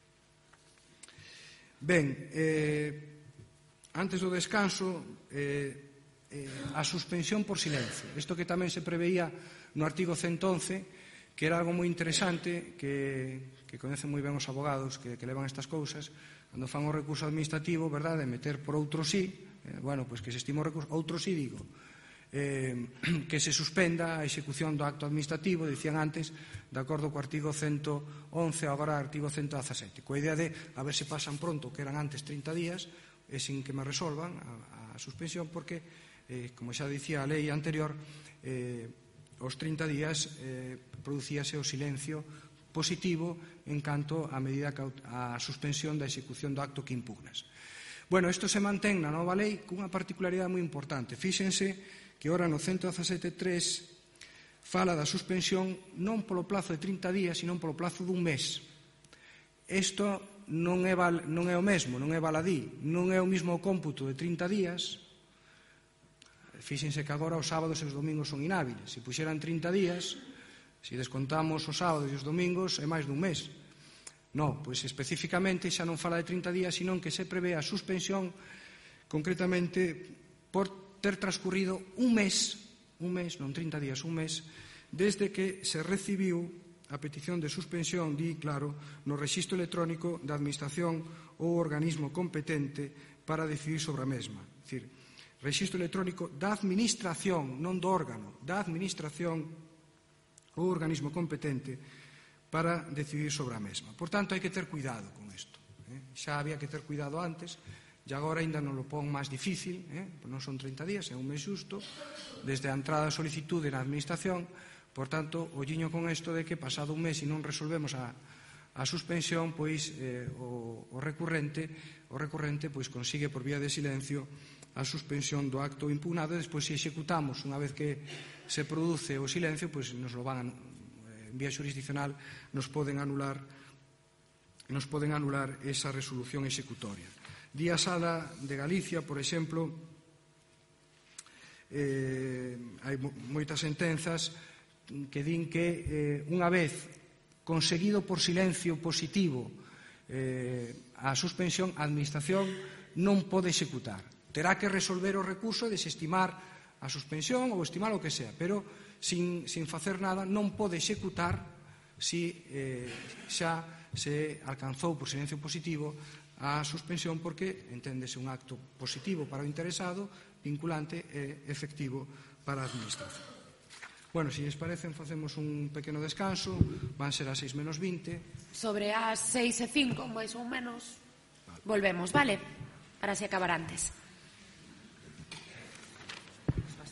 Ben, eh, antes do descanso, eh, Eh, a suspensión por silencio. Isto que tamén se preveía no artigo ciento once, que era algo moi interesante, que, que conocen moi ben os abogados que, que levan estas cousas, cando fan o recurso administrativo, verdade, meter por outro sí, eh, bueno, pois que se estima o recurso, outro sí digo, eh, que se suspenda a execución do acto administrativo, dicían antes, de acordo co artigo ciento once, agora artigo ciento dezasete, coa idea de a ver se pasan pronto, que eran antes trinta días, e sin que me resolvan a, a suspensión, porque Eh, como xa dicía a lei anterior, eh, os trinta días eh, producíase o silencio positivo en canto a medida a suspensión da execución do acto que impugnas. Bueno, isto se mantén na nova lei cunha particularidade moi importante. Fíxense que ora no ciento dezasete punto tres fala da suspensión non polo plazo de trinta días, sino polo plazo dun mes. Isto non é, val, non é o mesmo, non é baladí, non é o mesmo cómputo de trinta días. Fíxense que agora os sábados e os domingos son inhábiles. Se puxeran trinta días, se descontamos os sábados e os domingos, é máis dun mes. Non, pois especificamente xa non fala de trinta días, sino que se prevé a suspensión concretamente por ter transcurrido un mes, un mes, non trinta días, un mes, desde que se recibiu a petición de suspensión, di claro, no rexistro electrónico da Administración ou organismo competente para decidir sobre a mesma. É dicir, rexistro electrónico da Administración, non do órgano, da Administración ou organismo competente para decidir sobre a mesma. Por tanto, hai que ter cuidado con isto. Eh? Xa había que ter cuidado antes, e agora ainda non lo pon máis difícil, eh? non son trinta días, é un mes xusto, desde a entrada da solicitude na Administración. Por tanto, olliño con isto de que pasado un mes e non resolvemos a, a suspensión, pois eh, o, o recurrente o recurrente pois consigue por vía de silencio a suspensión do acto impugnado, e despois se executamos unha vez que se produce o silencio, pois nos lo van a, en vía xurisdiccional nos poden anular nos poden anular esa resolución executoria. Di a Sala de Galicia, por exemplo, eh, hai moitas sentenzas que din que eh, unha vez conseguido por silencio positivo eh, a suspensión, a Administración non pode executar. Terá que resolver o recurso e desestimar a suspensión ou estimar o que sea, pero sin, sin facer nada non pode executar si eh, xa se alcanzou por silencio positivo a suspensión, porque enténdese un acto positivo para o interesado, vinculante e efectivo para a Administración. Bueno, se lles parecen, facemos un pequeno descanso, van ser as seis menos vinte. Sobre as seis e cinco, máis ou menos, volvemos, vale? para así acabar antes.